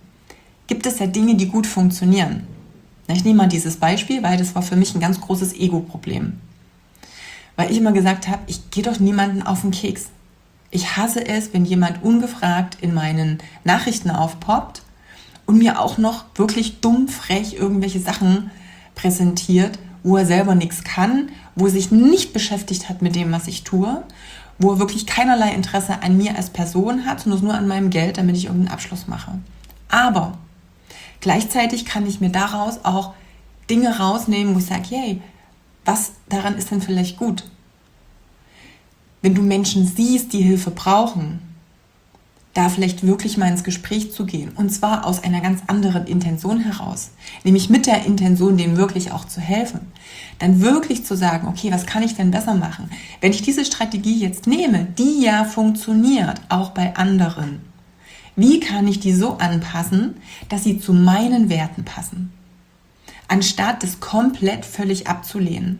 gibt es ja Dinge, die gut funktionieren. Ich nehme mal dieses Beispiel, weil das war für mich ein ganz großes Ego-Problem. Weil ich immer gesagt habe, ich gehe doch niemanden auf den Keks. Ich hasse es, wenn jemand ungefragt in meinen Nachrichten aufpoppt und mir auch noch wirklich dumm, frech irgendwelche Sachen präsentiert, wo er selber nichts kann, wo er sich nicht beschäftigt hat mit dem, was ich tue, wo er wirklich keinerlei Interesse an mir als Person hat, sondern nur an meinem Geld, damit ich irgendeinen Abschluss mache. Aber gleichzeitig kann ich mir daraus auch Dinge rausnehmen, wo ich sage, hey, was daran ist denn vielleicht gut? Wenn du Menschen siehst, die Hilfe brauchen, da vielleicht wirklich mal ins Gespräch zu gehen. Und zwar aus einer ganz anderen Intention heraus. Nämlich mit der Intention, denen wirklich auch zu helfen. Dann wirklich zu sagen, okay, was kann ich denn besser machen? Wenn ich diese Strategie jetzt nehme, die ja funktioniert, auch bei anderen, wie kann ich die so anpassen, dass sie zu meinen Werten passen? Anstatt das komplett völlig abzulehnen.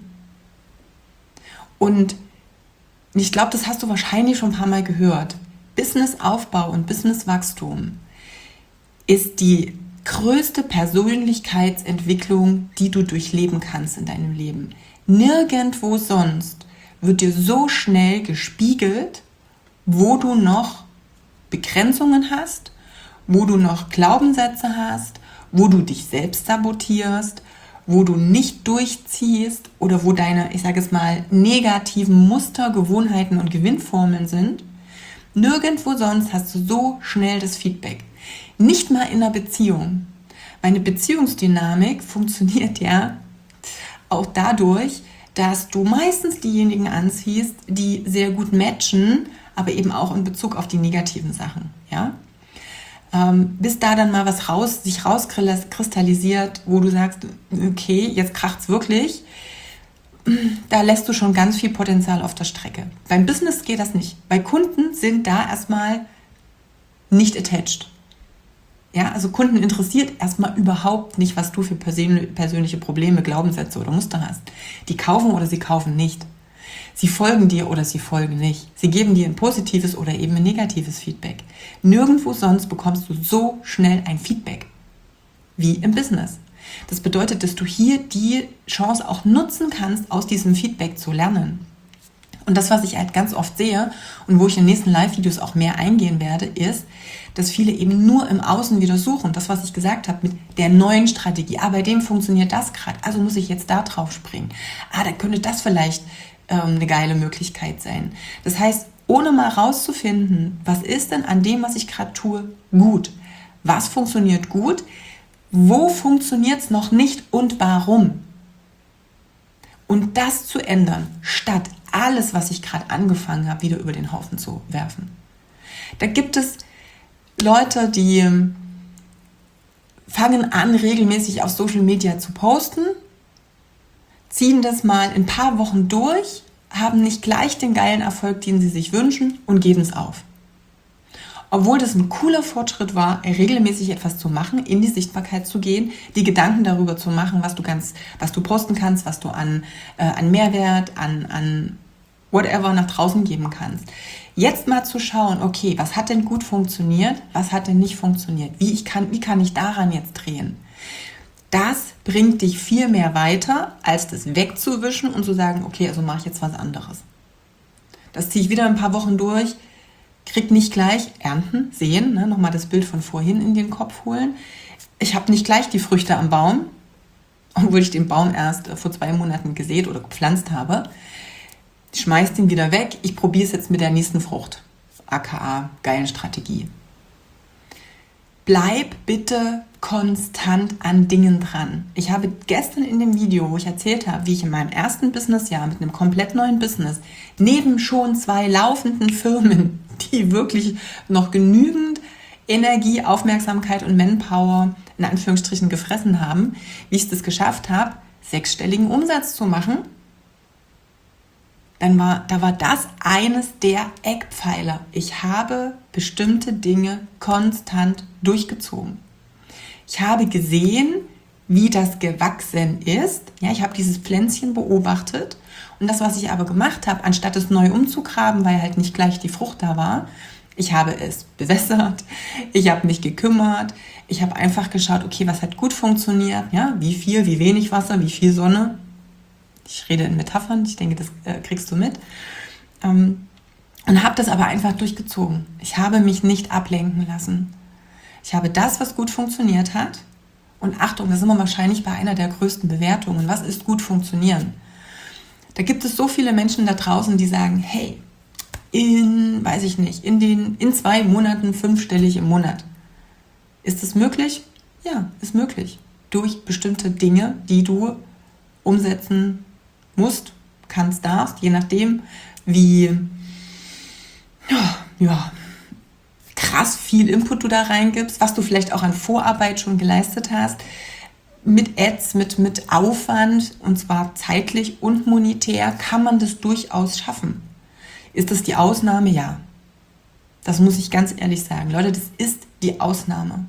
Und ich glaube, das hast du wahrscheinlich schon ein paar Mal gehört. Businessaufbau und Businesswachstum ist die größte Persönlichkeitsentwicklung, die du durchleben kannst in deinem Leben. Nirgendwo sonst wird dir so schnell gespiegelt, wo du noch Begrenzungen hast, wo du noch Glaubenssätze hast, wo du dich selbst sabotierst, wo du nicht durchziehst oder wo deine, ich sage es mal, negativen Muster, Gewohnheiten und Gewinnformeln sind. Nirgendwo sonst hast du so schnell das Feedback. Nicht mal in einer Beziehung. Meine Beziehungsdynamik funktioniert ja auch dadurch, dass du meistens diejenigen anziehst, die sehr gut matchen, aber eben auch in Bezug auf die negativen Sachen. Ja? Ähm, bis da dann mal was raus, sich rauskristallisiert, wo du sagst, okay, jetzt kracht's wirklich. Da lässt du schon ganz viel Potenzial auf der Strecke. Beim Business geht das nicht. Bei Kunden sind da erstmal nicht attached. Ja, also Kunden interessiert erstmal überhaupt nicht, was du für persönliche Probleme, Glaubenssätze oder Muster hast. Die kaufen oder sie kaufen nicht. Sie folgen dir oder sie folgen nicht. Sie geben dir ein positives oder eben ein negatives Feedback. Nirgendwo sonst bekommst du so schnell ein Feedback wie im Business. Das bedeutet, dass du hier die Chance auch nutzen kannst, aus diesem Feedback zu lernen. Und das, was ich halt ganz oft sehe und wo ich in den nächsten Live-Videos auch mehr eingehen werde, ist, dass viele eben nur im Außen wieder suchen. Das, was ich gesagt habe mit der neuen Strategie. Ah, bei dem funktioniert das gerade, also muss ich jetzt da drauf springen. Ah, da könnte das vielleicht ähm, eine geile Möglichkeit sein. Das heißt, ohne mal rauszufinden, was ist denn an dem, was ich gerade tue, gut? Was funktioniert gut? Wo funktioniert es noch nicht und warum? Und das zu ändern, statt alles, was ich gerade angefangen habe, wieder über den Haufen zu werfen. Da gibt es Leute, die fangen an, regelmäßig auf Social Media zu posten, ziehen das mal ein paar Wochen durch, haben nicht gleich den geilen Erfolg, den sie sich wünschen und geben es auf. Obwohl das ein cooler Fortschritt war, regelmäßig etwas zu machen, in die Sichtbarkeit zu gehen, die Gedanken darüber zu machen, was du ganz, was du posten kannst, was du an, äh, an Mehrwert, an, an whatever nach draußen geben kannst. Jetzt mal zu schauen, okay, was hat denn gut funktioniert, was hat denn nicht funktioniert, wie, ich kann, wie kann ich daran jetzt drehen? Das bringt dich viel mehr weiter, als das wegzuwischen und zu sagen, okay, also mache ich jetzt was anderes. Das ziehe ich wieder ein paar Wochen durch, krieg nicht gleich ernten, sehen, ne, nochmal das Bild von vorhin in den Kopf holen. Ich habe nicht gleich die Früchte am Baum, obwohl ich den Baum erst vor zwei Monaten gesät oder gepflanzt habe. Ich schmeiß den wieder weg, ich probiere es jetzt mit der nächsten Frucht, aka geilen Strategie. Bleib bitte konstant an Dingen dran. Ich habe gestern in dem Video, wo ich erzählt habe, wie ich in meinem ersten Businessjahr mit einem komplett neuen Business, neben schon zwei laufenden Firmen, die wirklich noch genügend Energie, Aufmerksamkeit und Manpower in Anführungsstrichen gefressen haben, wie ich es geschafft habe, sechsstelligen Umsatz zu machen, dann war, da war das eines der Eckpfeiler. Ich habe bestimmte Dinge konstant durchgezogen. Ich habe gesehen, wie das gewachsen ist. Ja, ich habe dieses Pflänzchen beobachtet und das, was ich aber gemacht habe, anstatt es neu umzugraben, weil halt nicht gleich die Frucht da war, ich habe es bewässert, ich habe mich gekümmert, Ich habe einfach geschaut, okay, was hat gut funktioniert, ja, wie viel, wie wenig Wasser, wie viel Sonne. Ich rede in Metaphern, ich denke, das äh, kriegst du mit. Ähm, und habe das aber einfach durchgezogen. Ich habe mich nicht ablenken lassen. Ich habe das, was gut funktioniert hat, und Achtung, da sind wir wahrscheinlich bei einer der größten Bewertungen. Was ist gut funktionieren? Da gibt es so viele Menschen da draußen, die sagen, hey, in, weiß ich nicht, in, den, in zwei Monaten fünfstellig im Monat. Ist das möglich? Ja, ist möglich. Durch bestimmte Dinge, die du umsetzen musst, kannst, darfst, je nachdem, wie ja, ja, krass viel Input du da reingibst, was du vielleicht auch an Vorarbeit schon geleistet hast, mit Ads, mit, mit Aufwand, und zwar zeitlich und monetär, kann man das durchaus schaffen. Ist das die Ausnahme? Ja. Das muss ich ganz ehrlich sagen. Leute, das ist die Ausnahme.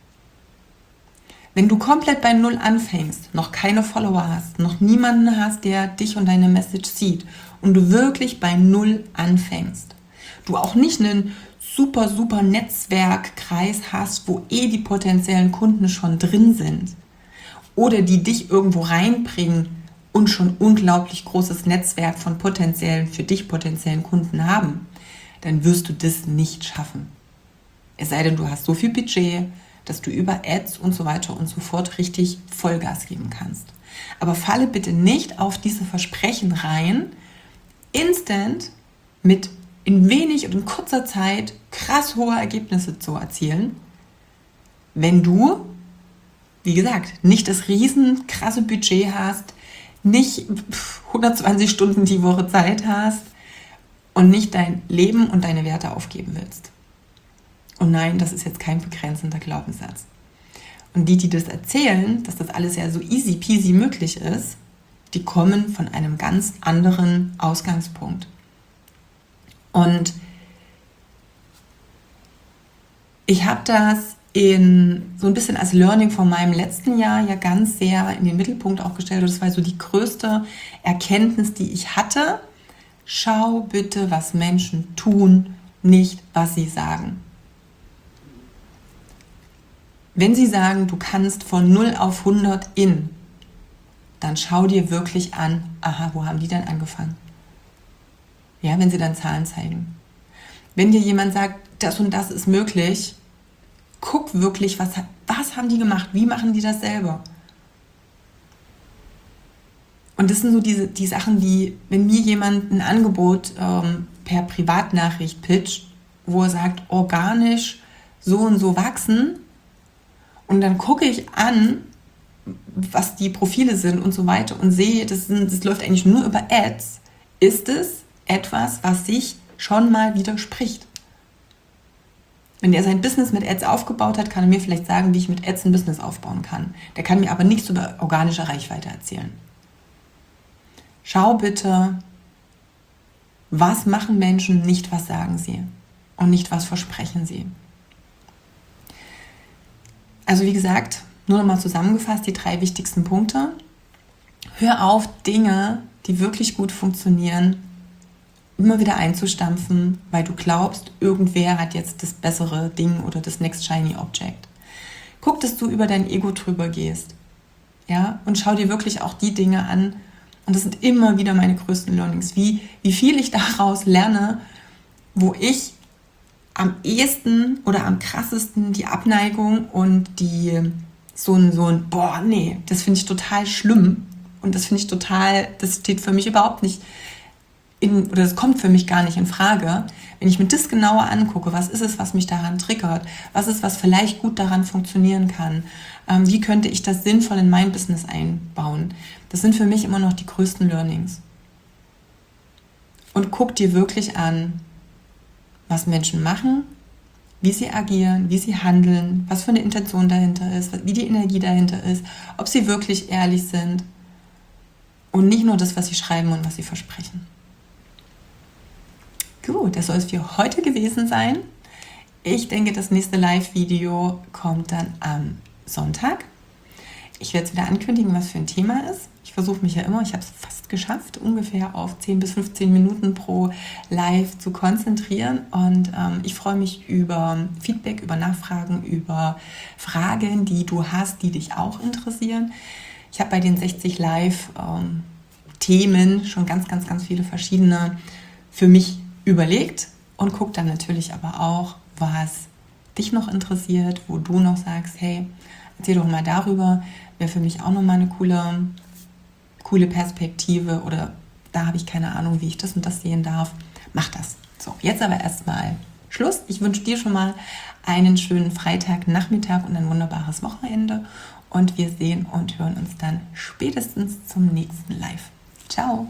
Wenn du komplett bei Null anfängst, noch keine Follower hast, noch niemanden hast, der dich und deine Message sieht, und du wirklich bei Null anfängst, du auch nicht einen super, super Netzwerkkreis hast, wo eh die potenziellen Kunden schon drin sind oder die dich irgendwo reinbringen und schon unglaublich großes Netzwerk von potenziellen, für dich potenziellen Kunden haben, dann wirst du das nicht schaffen. Es sei denn, du hast so viel Budget, dass du über Ads und so weiter und so fort richtig Vollgas geben kannst. Aber falle bitte nicht auf diese Versprechen rein, instant mit in wenig und in kurzer Zeit krass hohe Ergebnisse zu erzielen, wenn du, wie gesagt, nicht das riesen krasse Budget hast, nicht hundertzwanzig Stunden die Woche Zeit hast und nicht dein Leben und deine Werte aufgeben willst. Und nein, das ist jetzt kein begrenzender Glaubenssatz. Und die, die das erzählen, dass das alles ja so easy peasy möglich ist, die kommen von einem ganz anderen Ausgangspunkt. Und ich habe das in, so ein bisschen als Learning von meinem letzten Jahr ja ganz sehr in den Mittelpunkt auch gestellt. Das war so die größte Erkenntnis, die ich hatte. Schau bitte, was Menschen tun, nicht was sie sagen. Wenn sie sagen, du kannst von null auf hundert in, dann schau dir wirklich an, aha, wo haben die denn angefangen? Ja, wenn sie dann Zahlen zeigen. Wenn dir jemand sagt, das und das ist möglich, guck wirklich, was, was haben die gemacht, wie machen die das selber? Und das sind so diese die Sachen, die, wenn mir jemand ein Angebot ähm, per Privatnachricht pitcht, wo er sagt, organisch so und so wachsen, und dann gucke ich an, was die Profile sind und so weiter und sehe, das, sind, das läuft eigentlich nur über Ads, ist es etwas, was sich schon mal widerspricht. Wenn der sein Business mit Ads aufgebaut hat, kann er mir vielleicht sagen, wie ich mit Ads ein Business aufbauen kann. Der kann mir aber nichts über organische Reichweite erzählen. Schau bitte, was machen Menschen, nicht was sagen sie und nicht was versprechen sie. Also wie gesagt, nur nochmal zusammengefasst, die drei wichtigsten Punkte. Hör auf, Dinge, die wirklich gut funktionieren, immer wieder einzustampfen, weil du glaubst, irgendwer hat jetzt das bessere Ding oder das next shiny object. Guck, dass du über dein Ego drüber gehst, ja, und schau dir wirklich auch die Dinge an. Und das sind immer wieder meine größten Learnings, wie, wie viel ich daraus lerne, wo ich am ehesten oder am krassesten die Abneigung und die so ein, so ein boah, nee, das finde ich total schlimm und das finde ich total, das steht für mich überhaupt nicht in, oder das kommt für mich gar nicht in Frage. Wenn ich mir das genauer angucke, was ist es, was mich daran triggert, was ist, was vielleicht gut daran funktionieren kann, ähm, wie könnte ich das sinnvoll in mein Business einbauen, das sind für mich immer noch die größten Learnings. Und guck dir wirklich an, was Menschen machen, wie sie agieren, wie sie handeln, was für eine Intention dahinter ist, wie die Energie dahinter ist, ob sie wirklich ehrlich sind und nicht nur das, was sie schreiben und was sie versprechen. Gut, das soll es für heute gewesen sein. Ich denke, das nächste Live-Video kommt dann am Sonntag. Ich werde jetzt wieder ankündigen, was für ein Thema ist. Ich versuche mich ja immer, ich habe es fast geschafft, ungefähr auf zehn bis fünfzehn Minuten pro Live zu konzentrieren. Und ähm, ich freue mich über Feedback, über Nachfragen, über Fragen, die du hast, die dich auch interessieren. Ich habe bei den sechzig Live-Themen ähm, schon ganz, ganz, ganz viele verschiedene für mich überlegt und gucke dann natürlich aber auch, was dich noch interessiert, wo du noch sagst, hey, erzähl doch mal darüber, wäre für mich auch nochmal eine coole, coole Perspektive oder da habe ich keine Ahnung, wie ich das und das sehen darf. Mach das. So, jetzt aber erstmal Schluss. Ich wünsche dir schon mal einen schönen Freitagnachmittag und ein wunderbares Wochenende und wir sehen und hören uns dann spätestens zum nächsten Live. Ciao!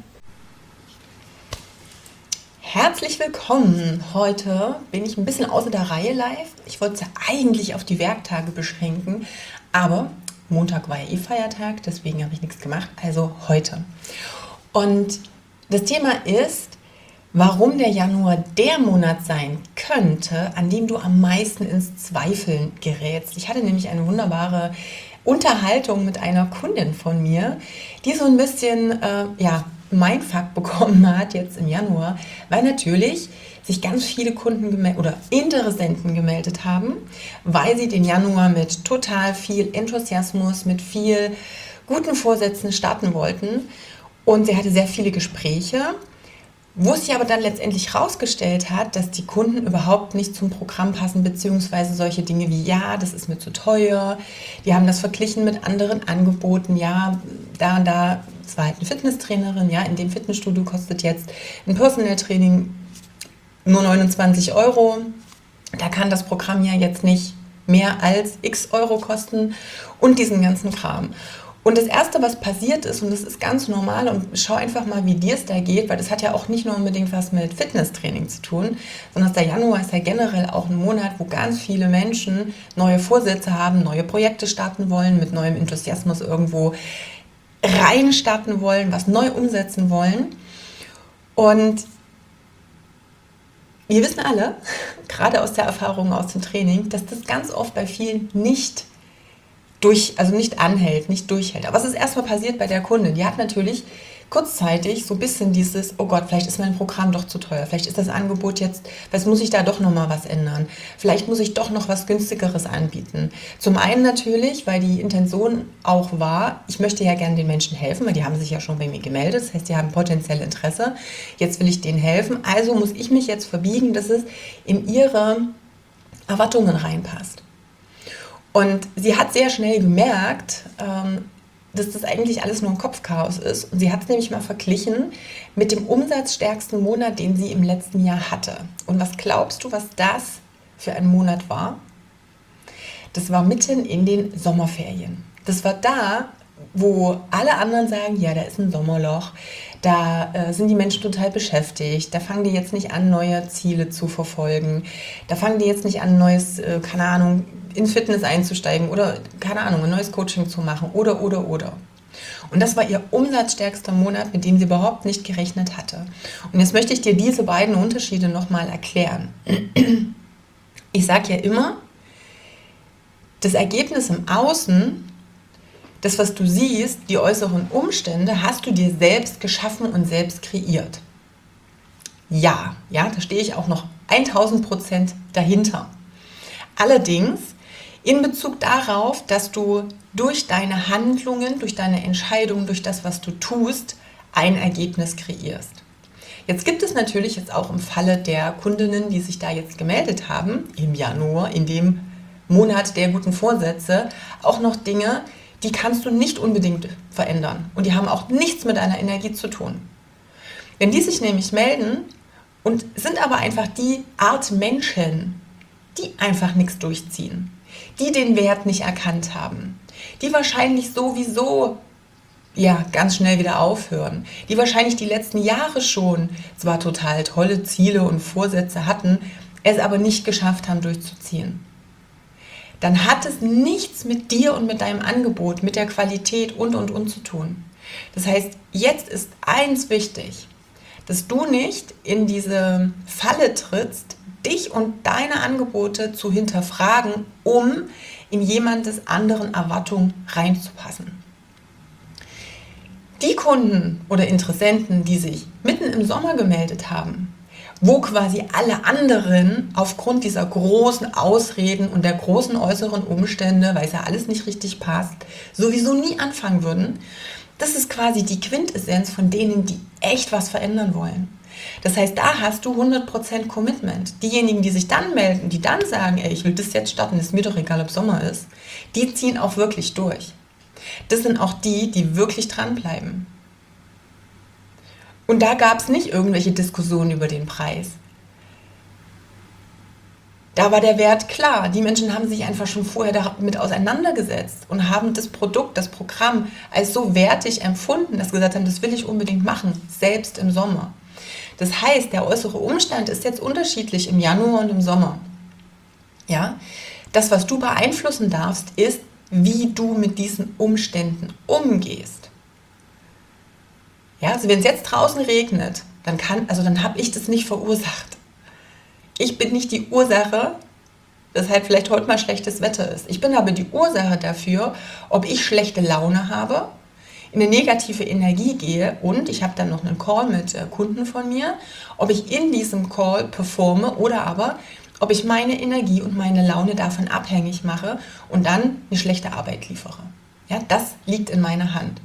Herzlich willkommen. Heute bin ich ein bisschen außer der Reihe live. Ich wollte es ja eigentlich auf die Werktage beschränken, aber Montag war ja eh Feiertag, deswegen habe ich nichts gemacht, also heute. Und das Thema ist, warum der Januar der Monat sein könnte, an dem du am meisten ins Zweifeln gerätst. Ich hatte nämlich eine wunderbare Unterhaltung mit einer Kundin von mir, die so ein bisschen, äh, ja, Mindfuck bekommen hat jetzt im Januar, weil natürlich sich ganz viele Kunden gemeldet oder Interessenten gemeldet haben, weil sie den Januar mit total viel Enthusiasmus, mit viel guten Vorsätzen starten wollten. Und sie hatte sehr viele Gespräche, wo sich aber dann letztendlich herausgestellt hat, dass die Kunden überhaupt nicht zum Programm passen, beziehungsweise solche Dinge wie, ja, das ist mir zu teuer, die haben das verglichen mit anderen Angeboten, ja, da und da, es war halt eine Fitnesstrainerin, ja, in dem Fitnessstudio kostet jetzt ein Personal Training nur neunundzwanzig Euro, da kann das Programm ja jetzt nicht mehr als x Euro kosten und diesen ganzen Kram. Und das Erste, was passiert ist, und das ist ganz normal, und schau einfach mal, wie dir es da geht, weil das hat ja auch nicht nur unbedingt was mit Fitnesstraining zu tun, sondern der Januar ist ja generell auch ein Monat, wo ganz viele Menschen neue Vorsätze haben, neue Projekte starten wollen, mit neuem Enthusiasmus irgendwo rein starten wollen, was neu umsetzen wollen. Und wir wissen alle, gerade aus der Erfahrung aus dem Training, dass das ganz oft bei vielen nicht durch, also nicht anhält, nicht durchhält. Aber was ist erstmal passiert bei der Kundin? Die hat natürlich kurzzeitig so ein bisschen dieses, oh Gott, vielleicht ist mein Programm doch zu teuer, vielleicht ist das Angebot jetzt, vielleicht muss ich da doch nochmal was ändern, vielleicht muss ich doch noch was Günstigeres anbieten. Zum einen natürlich, weil die Intention auch war, ich möchte ja gerne den Menschen helfen, weil die haben sich ja schon bei mir gemeldet, das heißt, die haben potenziell Interesse, jetzt will ich denen helfen, also muss ich mich jetzt verbiegen, dass es in ihre Erwartungen reinpasst. Und sie hat sehr schnell gemerkt, ähm, dass das eigentlich alles nur ein Kopfchaos ist. Und sie hat es nämlich mal verglichen mit dem umsatzstärksten Monat, den sie im letzten Jahr hatte. Und was glaubst du, was das für ein Monat war? Das war mitten in den Sommerferien. Das war da, wo alle anderen sagen, ja, da ist ein Sommerloch, da äh, sind die Menschen total beschäftigt, da fangen die jetzt nicht an, neue Ziele zu verfolgen, da fangen die jetzt nicht an, neues, äh, keine Ahnung, in Fitness einzusteigen oder, keine Ahnung, ein neues Coaching zu machen oder, oder, oder. Und das war ihr umsatzstärkster Monat, mit dem sie überhaupt nicht gerechnet hatte. Und jetzt möchte ich dir diese beiden Unterschiede nochmal erklären. Ich sage ja immer, das Ergebnis im Außen, das, was du siehst, die äußeren Umstände, hast du dir selbst geschaffen und selbst kreiert. Ja, ja, da stehe ich auch noch tausend Prozent dahinter. Allerdings in Bezug darauf, dass du durch deine Handlungen, durch deine Entscheidungen, durch das, was du tust, ein Ergebnis kreierst. Jetzt gibt es natürlich jetzt auch im Falle der Kundinnen, die sich da jetzt gemeldet haben, im Januar, in dem Monat der guten Vorsätze, auch noch Dinge, die kannst du nicht unbedingt verändern und die haben auch nichts mit deiner Energie zu tun. Wenn die sich nämlich melden und sind aber einfach die Art Menschen, die einfach nichts durchziehen, die den Wert nicht erkannt haben, die wahrscheinlich sowieso ja, ganz schnell wieder aufhören, die wahrscheinlich die letzten Jahre schon zwar total tolle Ziele und Vorsätze hatten, es aber nicht geschafft haben durchzuziehen. Dann hat es nichts mit dir und mit deinem Angebot, mit der Qualität und, und, und zu tun. Das heißt, jetzt ist eins wichtig, dass du nicht in diese Falle trittst, dich und deine Angebote zu hinterfragen, um in jemandes anderen Erwartung reinzupassen. Die Kunden oder Interessenten, die sich mitten im Sommer gemeldet haben, wo quasi alle anderen aufgrund dieser großen Ausreden und der großen äußeren Umstände, weil es ja alles nicht richtig passt, sowieso nie anfangen würden, das ist quasi die Quintessenz von denen, die echt was verändern wollen. Das heißt, da hast du hundert Prozent Commitment. Diejenigen, die sich dann melden, die dann sagen, ey, ich will das jetzt starten, ist mir doch egal, ob Sommer ist, die ziehen auch wirklich durch. Das sind auch die, die wirklich dranbleiben. Und da gab es nicht irgendwelche Diskussionen über den Preis. Da war der Wert klar. Die Menschen haben sich einfach schon vorher damit auseinandergesetzt und haben das Produkt, das Programm als so wertig empfunden, dass sie gesagt haben, das will ich unbedingt machen, selbst im Sommer. Das heißt, der äußere Umstand ist jetzt unterschiedlich im Januar und im Sommer. Ja? Das, was du beeinflussen darfst, ist, wie du mit diesen Umständen umgehst. Ja, also wenn es jetzt draußen regnet, dann kann, also dann habe ich das nicht verursacht. Ich bin nicht die Ursache, dass halt vielleicht heute mal schlechtes Wetter ist. Ich bin aber die Ursache dafür, ob ich schlechte Laune habe, in eine negative Energie gehe und ich habe dann noch einen Call mit äh, Kunden von mir, ob ich in diesem Call performe oder aber ob ich meine Energie und meine Laune davon abhängig mache und dann eine schlechte Arbeit liefere. Ja, das liegt in meiner Hand.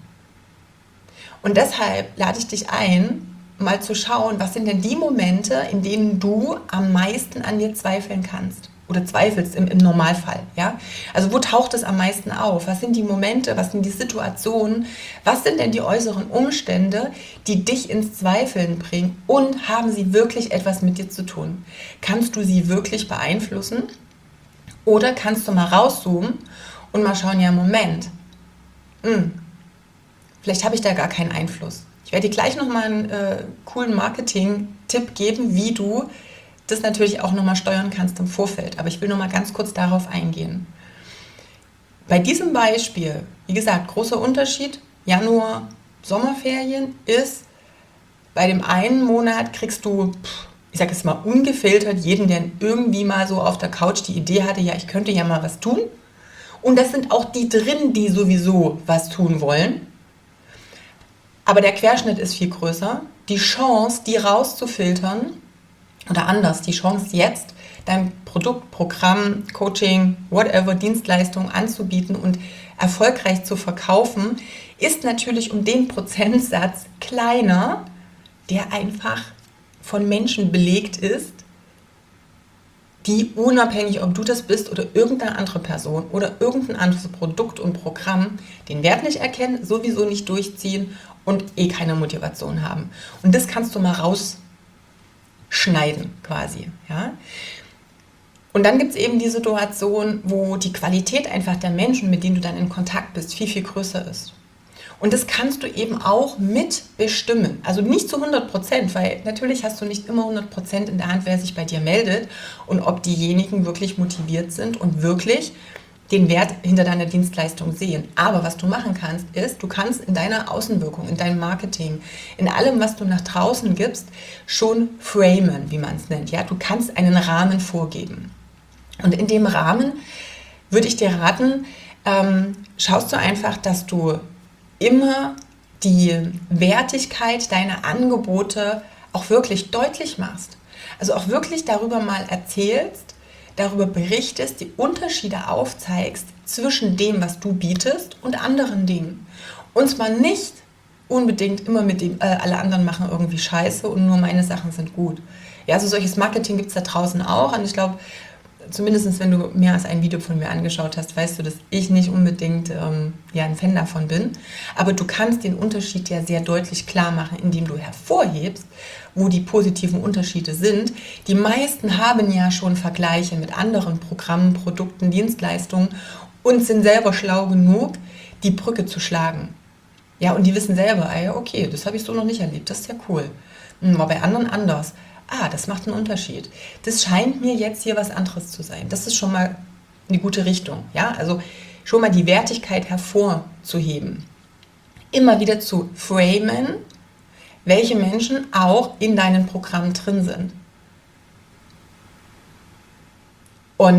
Und deshalb lade ich dich ein, mal zu schauen, was sind denn die Momente, in denen du am meisten an dir zweifeln kannst oder zweifelst im, im Normalfall. Ja? Also wo taucht es am meisten auf? Was sind die Momente, was sind die Situationen, was sind denn die äußeren Umstände, die dich ins Zweifeln bringen und haben sie wirklich etwas mit dir zu tun? Kannst du sie wirklich beeinflussen oder kannst du mal rauszoomen und mal schauen, ja Moment, mh, vielleicht habe ich da gar keinen Einfluss. Ich werde dir gleich nochmal einen äh, coolen Marketing-Tipp geben, wie du das natürlich auch nochmal steuern kannst im Vorfeld. Aber ich will nochmal ganz kurz darauf eingehen. Bei diesem Beispiel, wie gesagt, großer Unterschied, Januar, Sommerferien ist, bei dem einen Monat kriegst du, ich sage jetzt mal ungefiltert, jeden, der irgendwie mal so auf der Couch die Idee hatte, ja, ich könnte ja mal was tun. Und das sind auch die drin, die sowieso was tun wollen. Aber der Querschnitt ist viel größer. Die Chance, die rauszufiltern, oder anders, die Chance jetzt, dein Produkt, Programm, Coaching, whatever, Dienstleistung anzubieten und erfolgreich zu verkaufen, ist natürlich um den Prozentsatz kleiner, der einfach von Menschen belegt ist, die unabhängig, ob du das bist oder irgendeine andere Person oder irgendein anderes Produkt und Programm, den Wert nicht erkennen, sowieso nicht durchziehen und eh keine Motivation haben. Und das kannst du mal rausschneiden quasi. Ja? Und dann gibt es eben die Situation, wo die Qualität einfach der Menschen, mit denen du dann in Kontakt bist, viel, viel größer ist. Und das kannst du eben auch mitbestimmen. Also nicht zu hundert Prozent, weil natürlich hast du nicht immer hundert Prozent in der Hand, wer sich bei dir meldet und ob diejenigen wirklich motiviert sind und wirklich den Wert hinter deiner Dienstleistung sehen. Aber was du machen kannst, ist, du kannst in deiner Außenwirkung, in deinem Marketing, in allem, was du nach draußen gibst, schon framen, wie man es nennt. Ja? Du kannst einen Rahmen vorgeben. Und in dem Rahmen würde ich dir raten, ähm, schaust du einfach, dass du immer die Wertigkeit deiner Angebote auch wirklich deutlich machst. Also auch wirklich darüber mal erzählst, darüber berichtest, die Unterschiede aufzeigst zwischen dem, was du bietest und anderen Dingen. Und zwar nicht unbedingt immer mit dem, äh, alle anderen machen irgendwie Scheiße und nur meine Sachen sind gut. Ja, also solches Marketing gibt es da draußen auch und ich glaube, zumindest wenn du mehr als ein Video von mir angeschaut hast, weißt du, dass ich nicht unbedingt ähm, ja, ein Fan davon bin. Aber du kannst den Unterschied ja sehr deutlich klar machen, indem du hervorhebst, wo die positiven Unterschiede sind. Die meisten haben ja schon Vergleiche mit anderen Programmen, Produkten, Dienstleistungen und sind selber schlau genug, die Brücke zu schlagen. Ja, und die wissen selber, ah ja, okay, das habe ich so noch nicht erlebt, das ist ja cool. War bei anderen anders. Ah, das macht einen Unterschied. Das scheint mir jetzt hier was anderes zu sein. Das ist schon mal eine gute Richtung. Ja? Also schon mal die Wertigkeit hervorzuheben. Immer wieder zu framen, welche Menschen auch in deinem Programm drin sind. Und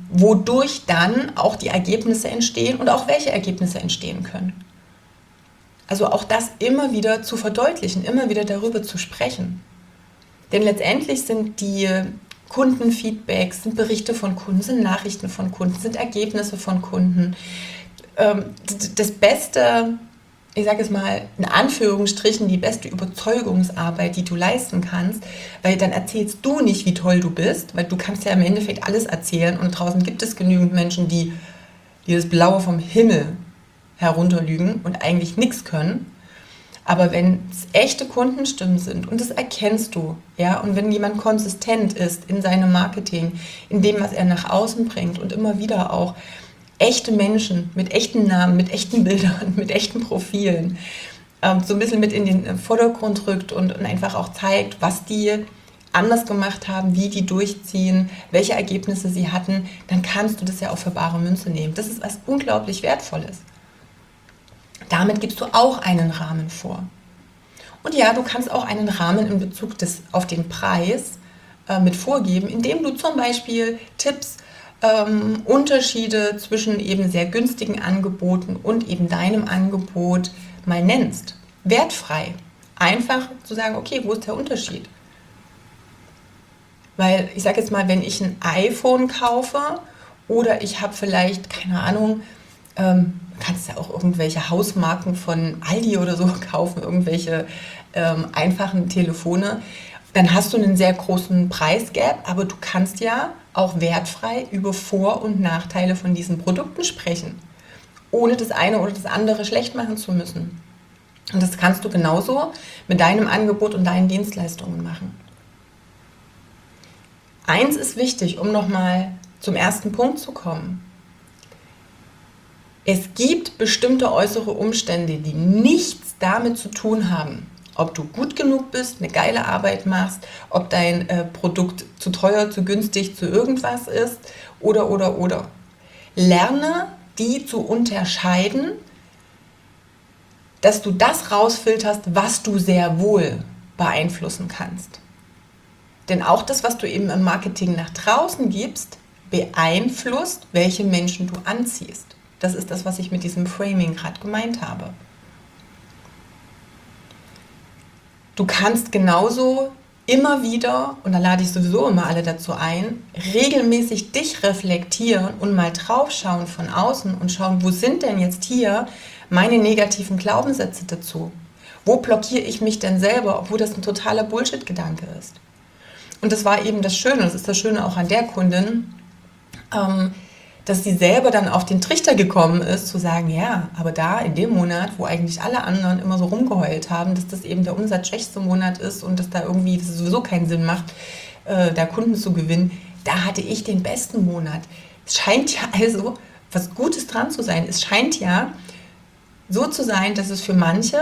wodurch dann auch die Ergebnisse entstehen und auch welche Ergebnisse entstehen können. Also auch das immer wieder zu verdeutlichen, immer wieder darüber zu sprechen. Denn letztendlich sind die Kundenfeedbacks, sind Berichte von Kunden, sind Nachrichten von Kunden, sind Ergebnisse von Kunden. Das beste, ich sage es mal in Anführungsstrichen, die beste Überzeugungsarbeit, die du leisten kannst, weil dann erzählst du nicht, wie toll du bist, weil du kannst ja im Endeffekt alles erzählen und draußen gibt es genügend Menschen, die, die das Blaue vom Himmel herunterlügen und eigentlich nichts können. Aber wenn es echte Kundenstimmen sind und das erkennst du, ja, und wenn jemand konsistent ist in seinem Marketing, in dem, was er nach außen bringt und immer wieder auch echte Menschen mit echten Namen, mit echten Bildern, mit echten Profilen ähm, so ein bisschen mit in den Vordergrund rückt und, und einfach auch zeigt, was die anders gemacht haben, wie die durchziehen, welche Ergebnisse sie hatten, dann kannst du das ja auch für bare Münze nehmen. Das ist was unglaublich Wertvolles. Damit gibst du auch einen Rahmen vor. Und ja, du kannst auch einen Rahmen in Bezug des, auf den Preis äh, mit vorgeben, indem du zum Beispiel Tipps, ähm, Unterschiede zwischen eben sehr günstigen Angeboten und eben deinem Angebot mal nennst. Wertfrei. Einfach zu sagen, okay, wo ist der Unterschied? Weil ich sage jetzt mal, wenn ich ein iPhone kaufe oder ich habe vielleicht, keine Ahnung, ähm, kannst ja auch irgendwelche Hausmarken von Aldi oder so kaufen, irgendwelche ähm, einfachen Telefone, dann hast du einen sehr großen Preisgap, aber du kannst ja auch wertfrei über Vor- und Nachteile von diesen Produkten sprechen, ohne das eine oder das andere schlecht machen zu müssen. Und das kannst du genauso mit deinem Angebot und deinen Dienstleistungen machen. Eins ist wichtig, um nochmal zum ersten Punkt zu kommen. Es gibt bestimmte äußere Umstände, die nichts damit zu tun haben, ob du gut genug bist, eine geile Arbeit machst, ob dein äh, Produkt zu teuer, zu günstig, zu irgendwas ist oder, oder, oder. Lerne, die zu unterscheiden, dass du das rausfilterst, was du sehr wohl beeinflussen kannst. Denn auch das, was du eben im Marketing nach draußen gibst, beeinflusst, welche Menschen du anziehst. Das ist das, was ich mit diesem Framing gerade gemeint habe. Du kannst genauso immer wieder, und da lade ich sowieso immer alle dazu ein, regelmäßig dich reflektieren und mal draufschauen von außen und schauen, wo sind denn jetzt hier meine negativen Glaubenssätze dazu? Wo blockiere ich mich denn selber, obwohl das ein totaler Bullshit-Gedanke ist? Und das war eben das Schöne, das ist das Schöne auch an der Kundin, ähm, dass sie selber dann auf den Trichter gekommen ist, zu sagen, ja, aber da in dem Monat, wo eigentlich alle anderen immer so rumgeheult haben, dass das eben der umsatzschwächste Monat ist und dass da irgendwie das sowieso keinen Sinn macht, äh, da Kunden zu gewinnen, da hatte ich den besten Monat. Es scheint ja also was Gutes dran zu sein. Es scheint ja so zu sein, dass es für manche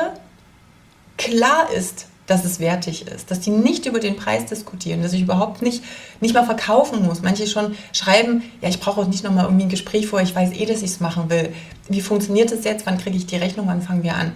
klar ist, dass es wertig ist, dass die nicht über den Preis diskutieren, dass ich überhaupt nicht, nicht mal verkaufen muss. Manche schon schreiben, ja, ich brauche auch nicht nochmal irgendwie ein Gespräch vor, ich weiß eh, dass ich es machen will. Wie funktioniert es jetzt? Wann kriege ich die Rechnung? Wann fangen wir an?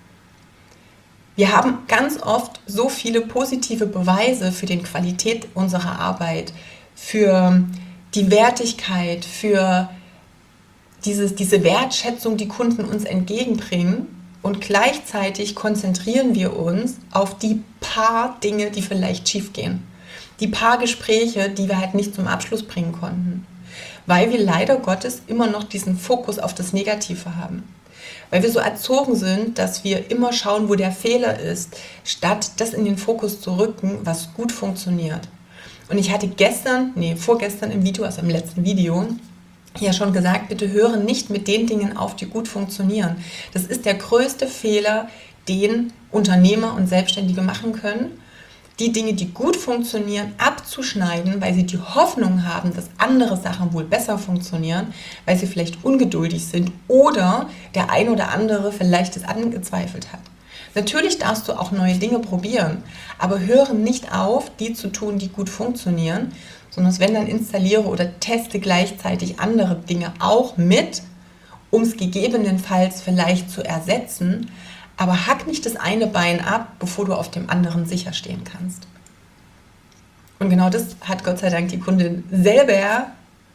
Wir haben ganz oft so viele positive Beweise für die Qualität unserer Arbeit, für die Wertigkeit, für dieses, diese Wertschätzung, die Kunden uns entgegenbringen. Und gleichzeitig konzentrieren wir uns auf die paar Dinge, die vielleicht schief gehen. Die paar Gespräche, die wir halt nicht zum Abschluss bringen konnten. Weil wir leider Gottes immer noch diesen Fokus auf das Negative haben. Weil wir so erzogen sind, dass wir immer schauen, wo der Fehler ist, statt das in den Fokus zu rücken, was gut funktioniert. Und ich hatte gestern, nee, vorgestern im Video, also im letzten Video, ja schon gesagt, bitte höre nicht mit den Dingen auf, die gut funktionieren. Das ist der größte Fehler, den Unternehmer und Selbstständige machen können. Die Dinge, die gut funktionieren, abzuschneiden, weil sie die Hoffnung haben, dass andere Sachen wohl besser funktionieren, weil sie vielleicht ungeduldig sind oder der ein oder andere vielleicht es angezweifelt hat. Natürlich darfst du auch neue Dinge probieren, aber höre nicht auf, die zu tun, die gut funktionieren, sondern wenn, dann installiere oder teste gleichzeitig andere Dinge auch mit, um es gegebenenfalls vielleicht zu ersetzen, aber hack nicht das eine Bein ab, bevor du auf dem anderen sicher stehen kannst. Und genau das hat Gott sei Dank die Kundin selber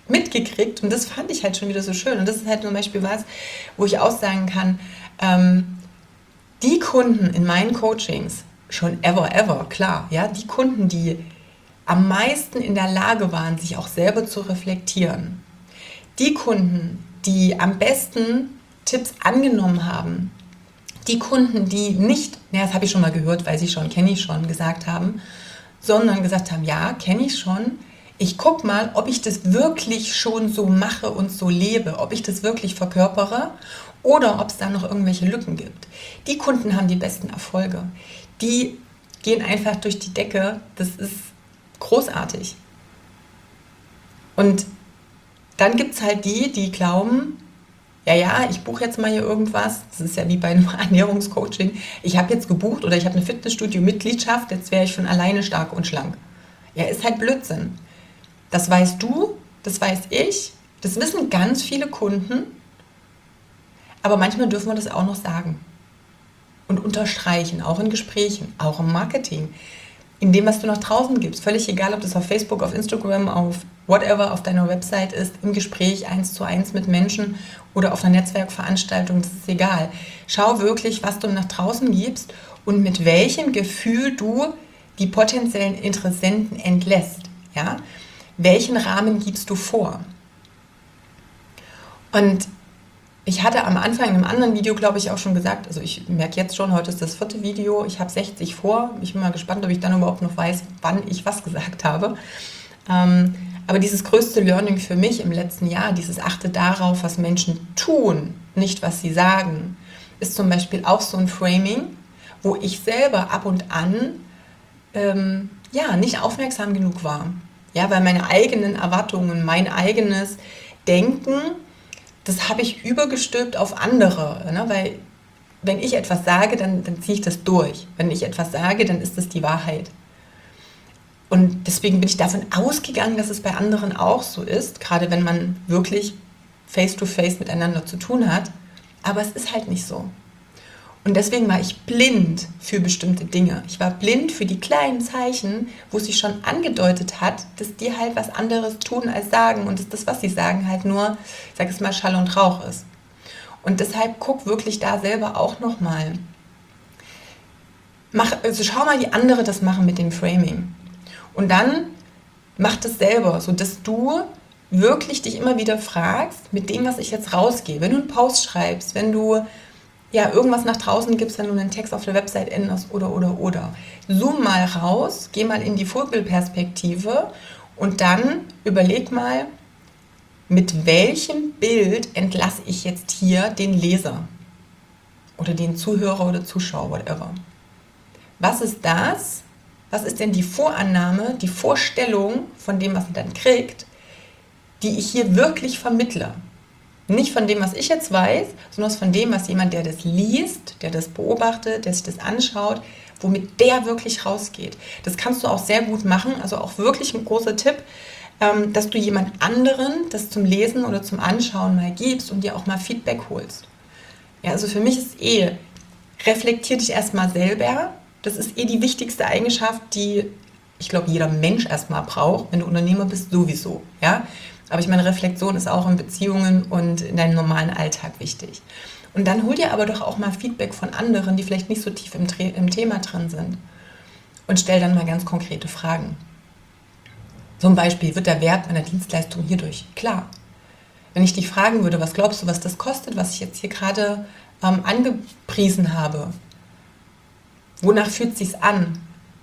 mitgekriegt und das fand ich halt schon wieder so schön. Und das ist halt zum Beispiel was, wo ich auch sagen kann, ähm, die Kunden in meinen Coachings, schon ever, ever, klar, ja, die Kunden, die am meisten in der Lage waren, sich auch selber zu reflektieren, die Kunden, die am besten Tipps angenommen haben, die Kunden, die nicht, naja, das habe ich schon mal gehört, weiß ich schon, kenne ich schon, gesagt haben, sondern gesagt haben, ja, kenne ich schon, ich gucke mal, ob ich das wirklich schon so mache und so lebe, ob ich das wirklich verkörpere oder ob es da noch irgendwelche Lücken gibt. Die Kunden haben die besten Erfolge. Die gehen einfach durch die Decke, das ist großartig. Und dann gibt es halt die, die glauben, ja, ja, ich buche jetzt mal hier irgendwas, das ist ja wie bei einem Ernährungscoaching, ich habe jetzt gebucht oder ich habe eine Fitnessstudio-Mitgliedschaft, jetzt wäre ich von alleine stark und schlank. Ja, ist halt Blödsinn. Das weißt du, das weiß ich, das wissen ganz viele Kunden, aber manchmal dürfen wir das auch noch sagen und unterstreichen, auch in Gesprächen, auch im Marketing, in dem, was du nach draußen gibst. Völlig egal, ob das auf Facebook, auf Instagram, auf whatever, auf deiner Website ist, im Gespräch eins zu eins mit Menschen oder auf einer Netzwerkveranstaltung, das ist egal. Schau wirklich, was du nach draußen gibst und mit welchem Gefühl du die potenziellen Interessenten entlässt. Ja? Welchen Rahmen gibst du vor? Und ich hatte am Anfang in einem anderen Video, glaube ich, auch schon gesagt, also ich merke jetzt schon, heute ist das vierte Video, ich habe sechzig vor. Ich bin mal gespannt, ob ich dann überhaupt noch weiß, wann ich was gesagt habe. Ähm, aber dieses größte Learning für mich im letzten Jahr, dieses Achte darauf, was Menschen tun, nicht was sie sagen, ist zum Beispiel auch so ein Framing, wo ich selber ab und an ähm, ja, nicht aufmerksam genug war. Ja, weil meine eigenen Erwartungen, mein eigenes Denken, das habe ich übergestülpt auf andere, ne? Weil wenn ich etwas sage, dann, dann ziehe ich das durch. Wenn ich etwas sage, dann ist das die Wahrheit. Und deswegen bin ich davon ausgegangen, dass es bei anderen auch so ist, gerade wenn man wirklich face-to-face miteinander zu tun hat. Aber es ist halt nicht so. Und deswegen war ich blind für bestimmte Dinge. Ich war blind für die kleinen Zeichen, wo sich schon angedeutet hat, dass die halt was anderes tun als sagen und dass das, was sie sagen, halt nur, ich sage es mal, Schall und Rauch ist. Und deshalb guck wirklich da selber auch nochmal. Mach, also schau mal, wie andere das machen mit dem Framing. Und dann mach das selber, sodass du wirklich dich immer wieder fragst, mit dem, was ich jetzt rausgehe. Wenn du einen Post schreibst, wenn du ja, irgendwas nach draußen gibst, wenn du einen Text auf der Website änderst oder, oder, oder. Zoom mal raus, geh mal in die Vogelperspektive und dann überleg mal, mit welchem Bild entlasse ich jetzt hier den Leser oder den Zuhörer oder Zuschauer, whatever. Was ist das? Was ist denn die Vorannahme, die Vorstellung von dem, was er dann kriegt, die ich hier wirklich vermittle? Nicht von dem, was ich jetzt weiß, sondern von dem, was jemand, der das liest, der das beobachtet, der sich das anschaut, womit der wirklich rausgeht. Das kannst du auch sehr gut machen, also auch wirklich ein großer Tipp, dass du jemand anderen das zum Lesen oder zum Anschauen mal gibst und dir auch mal Feedback holst. Ja, also für mich ist eh, reflektier dich erstmal selber. Das ist eh die wichtigste Eigenschaft, die, ich glaube, jeder Mensch erstmal braucht. Wenn du Unternehmer bist, sowieso. Ja? Aber ich meine, Reflexion ist auch in Beziehungen und in deinem normalen Alltag wichtig. Und dann hol dir aber doch auch mal Feedback von anderen, die vielleicht nicht so tief im, im Thema drin sind. Und stell dann mal ganz konkrete Fragen. Zum Beispiel, wird der Wert meiner Dienstleistung hierdurch klar? Wenn ich dich fragen würde, was glaubst du, was das kostet, was ich jetzt hier gerade ähm, angepriesen habe? Wonach fühlt es sich an?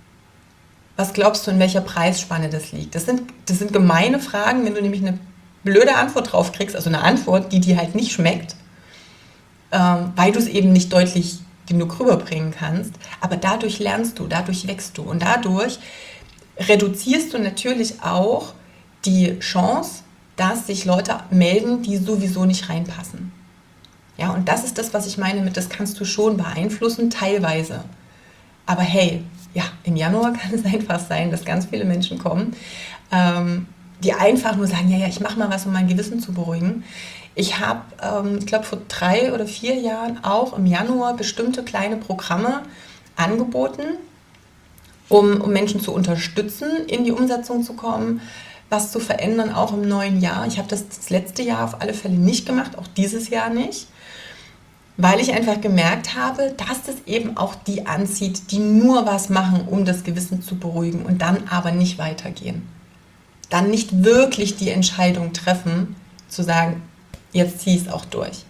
Was glaubst du, in welcher Preisspanne das liegt? Das sind, das sind gemeine Fragen, wenn du nämlich eine blöde Antwort drauf kriegst, also eine Antwort, die dir halt nicht schmeckt, ähm, weil du es eben nicht deutlich genug rüberbringen kannst. Aber dadurch lernst du, dadurch wächst du und dadurch reduzierst du natürlich auch die Chance, dass sich Leute melden, die sowieso nicht reinpassen. Ja, und das ist das, was ich meine mit, das kannst du schon beeinflussen, teilweise. Aber hey, ja, im Januar kann es einfach sein, dass ganz viele Menschen kommen, ähm, die einfach nur sagen, ja, ja, ich mache mal was, um mein Gewissen zu beruhigen. Ich habe, ähm, ich glaube, vor drei oder vier Jahren auch im Januar bestimmte kleine Programme angeboten, um, um Menschen zu unterstützen, in die Umsetzung zu kommen. was zu verändern, auch im neuen Jahr. Ich habe das das letzte Jahr auf alle Fälle nicht gemacht, auch dieses Jahr nicht, weil ich einfach gemerkt habe, dass das eben auch die anzieht, die nur was machen, um das Gewissen zu beruhigen und dann aber nicht weitergehen. Dann nicht wirklich die Entscheidung treffen, zu sagen, jetzt zieh es auch durch.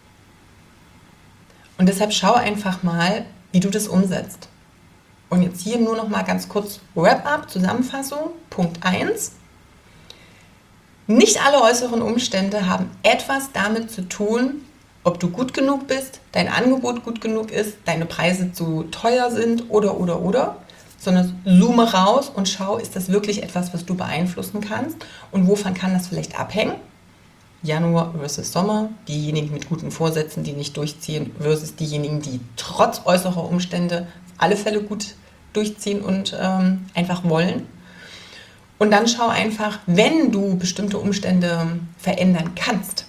Und deshalb schau einfach mal, wie du das umsetzt. Und jetzt hier nur noch mal ganz kurz Wrap-up, Zusammenfassung. Punkt eins. Nicht alle äußeren Umstände haben etwas damit zu tun, ob du gut genug bist, dein Angebot gut genug ist, deine Preise zu teuer sind oder, oder, oder, sondern zoome raus und schau, ist das wirklich etwas, was du beeinflussen kannst und wovon kann das vielleicht abhängen? Januar versus Sommer, diejenigen mit guten Vorsätzen, die nicht durchziehen, versus diejenigen, die trotz äußerer Umstände auf alle Fälle gut durchziehen und ähm, einfach wollen. Und dann schau einfach, wenn du bestimmte Umstände verändern kannst,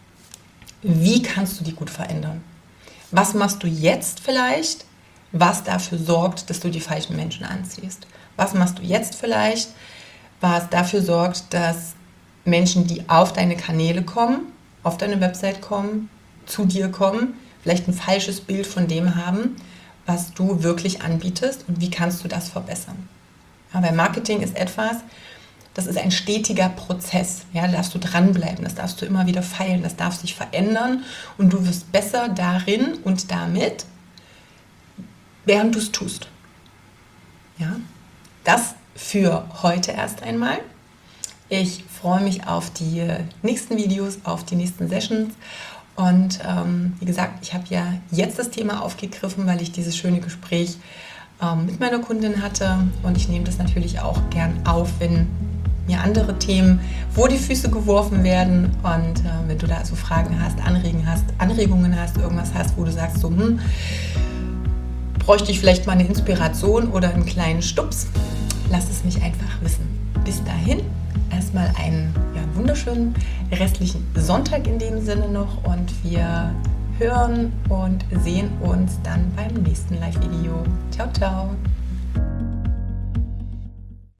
wie kannst du die gut verändern? Was machst du jetzt vielleicht, was dafür sorgt, dass du die falschen Menschen anziehst? Was machst du jetzt vielleicht, was dafür sorgt, dass Menschen, die auf deine Kanäle kommen, auf deine Website kommen, zu dir kommen, vielleicht ein falsches Bild von dem haben, was du wirklich anbietest und wie kannst du das verbessern? Ja, weil Marketing ist etwas, das ist ein stetiger Prozess. Ja, da darfst du dranbleiben, das darfst du immer wieder feilen, das darf sich verändern und du wirst besser darin und damit, während du es tust. Ja, das für heute erst einmal. Ich freue mich auf die nächsten Videos, auf die nächsten Sessions. Und ähm, wie gesagt, ich habe ja jetzt das Thema aufgegriffen, weil ich dieses schöne Gespräch ähm, mit meiner Kundin hatte. Und ich nehme das natürlich auch gern auf, wenn mir andere Themen vor die Füße geworfen werden. Und äh, wenn du da also Fragen hast, Anregungen hast, Anregungen hast, irgendwas hast, wo du sagst, so, hm, bräuchte ich vielleicht mal eine Inspiration oder einen kleinen Stups, lass es mich einfach wissen. Bis dahin. Erstmal einen ja, wunderschönen restlichen Sonntag in dem Sinne noch und wir hören und sehen uns dann beim nächsten Live-Video. Ciao, ciao!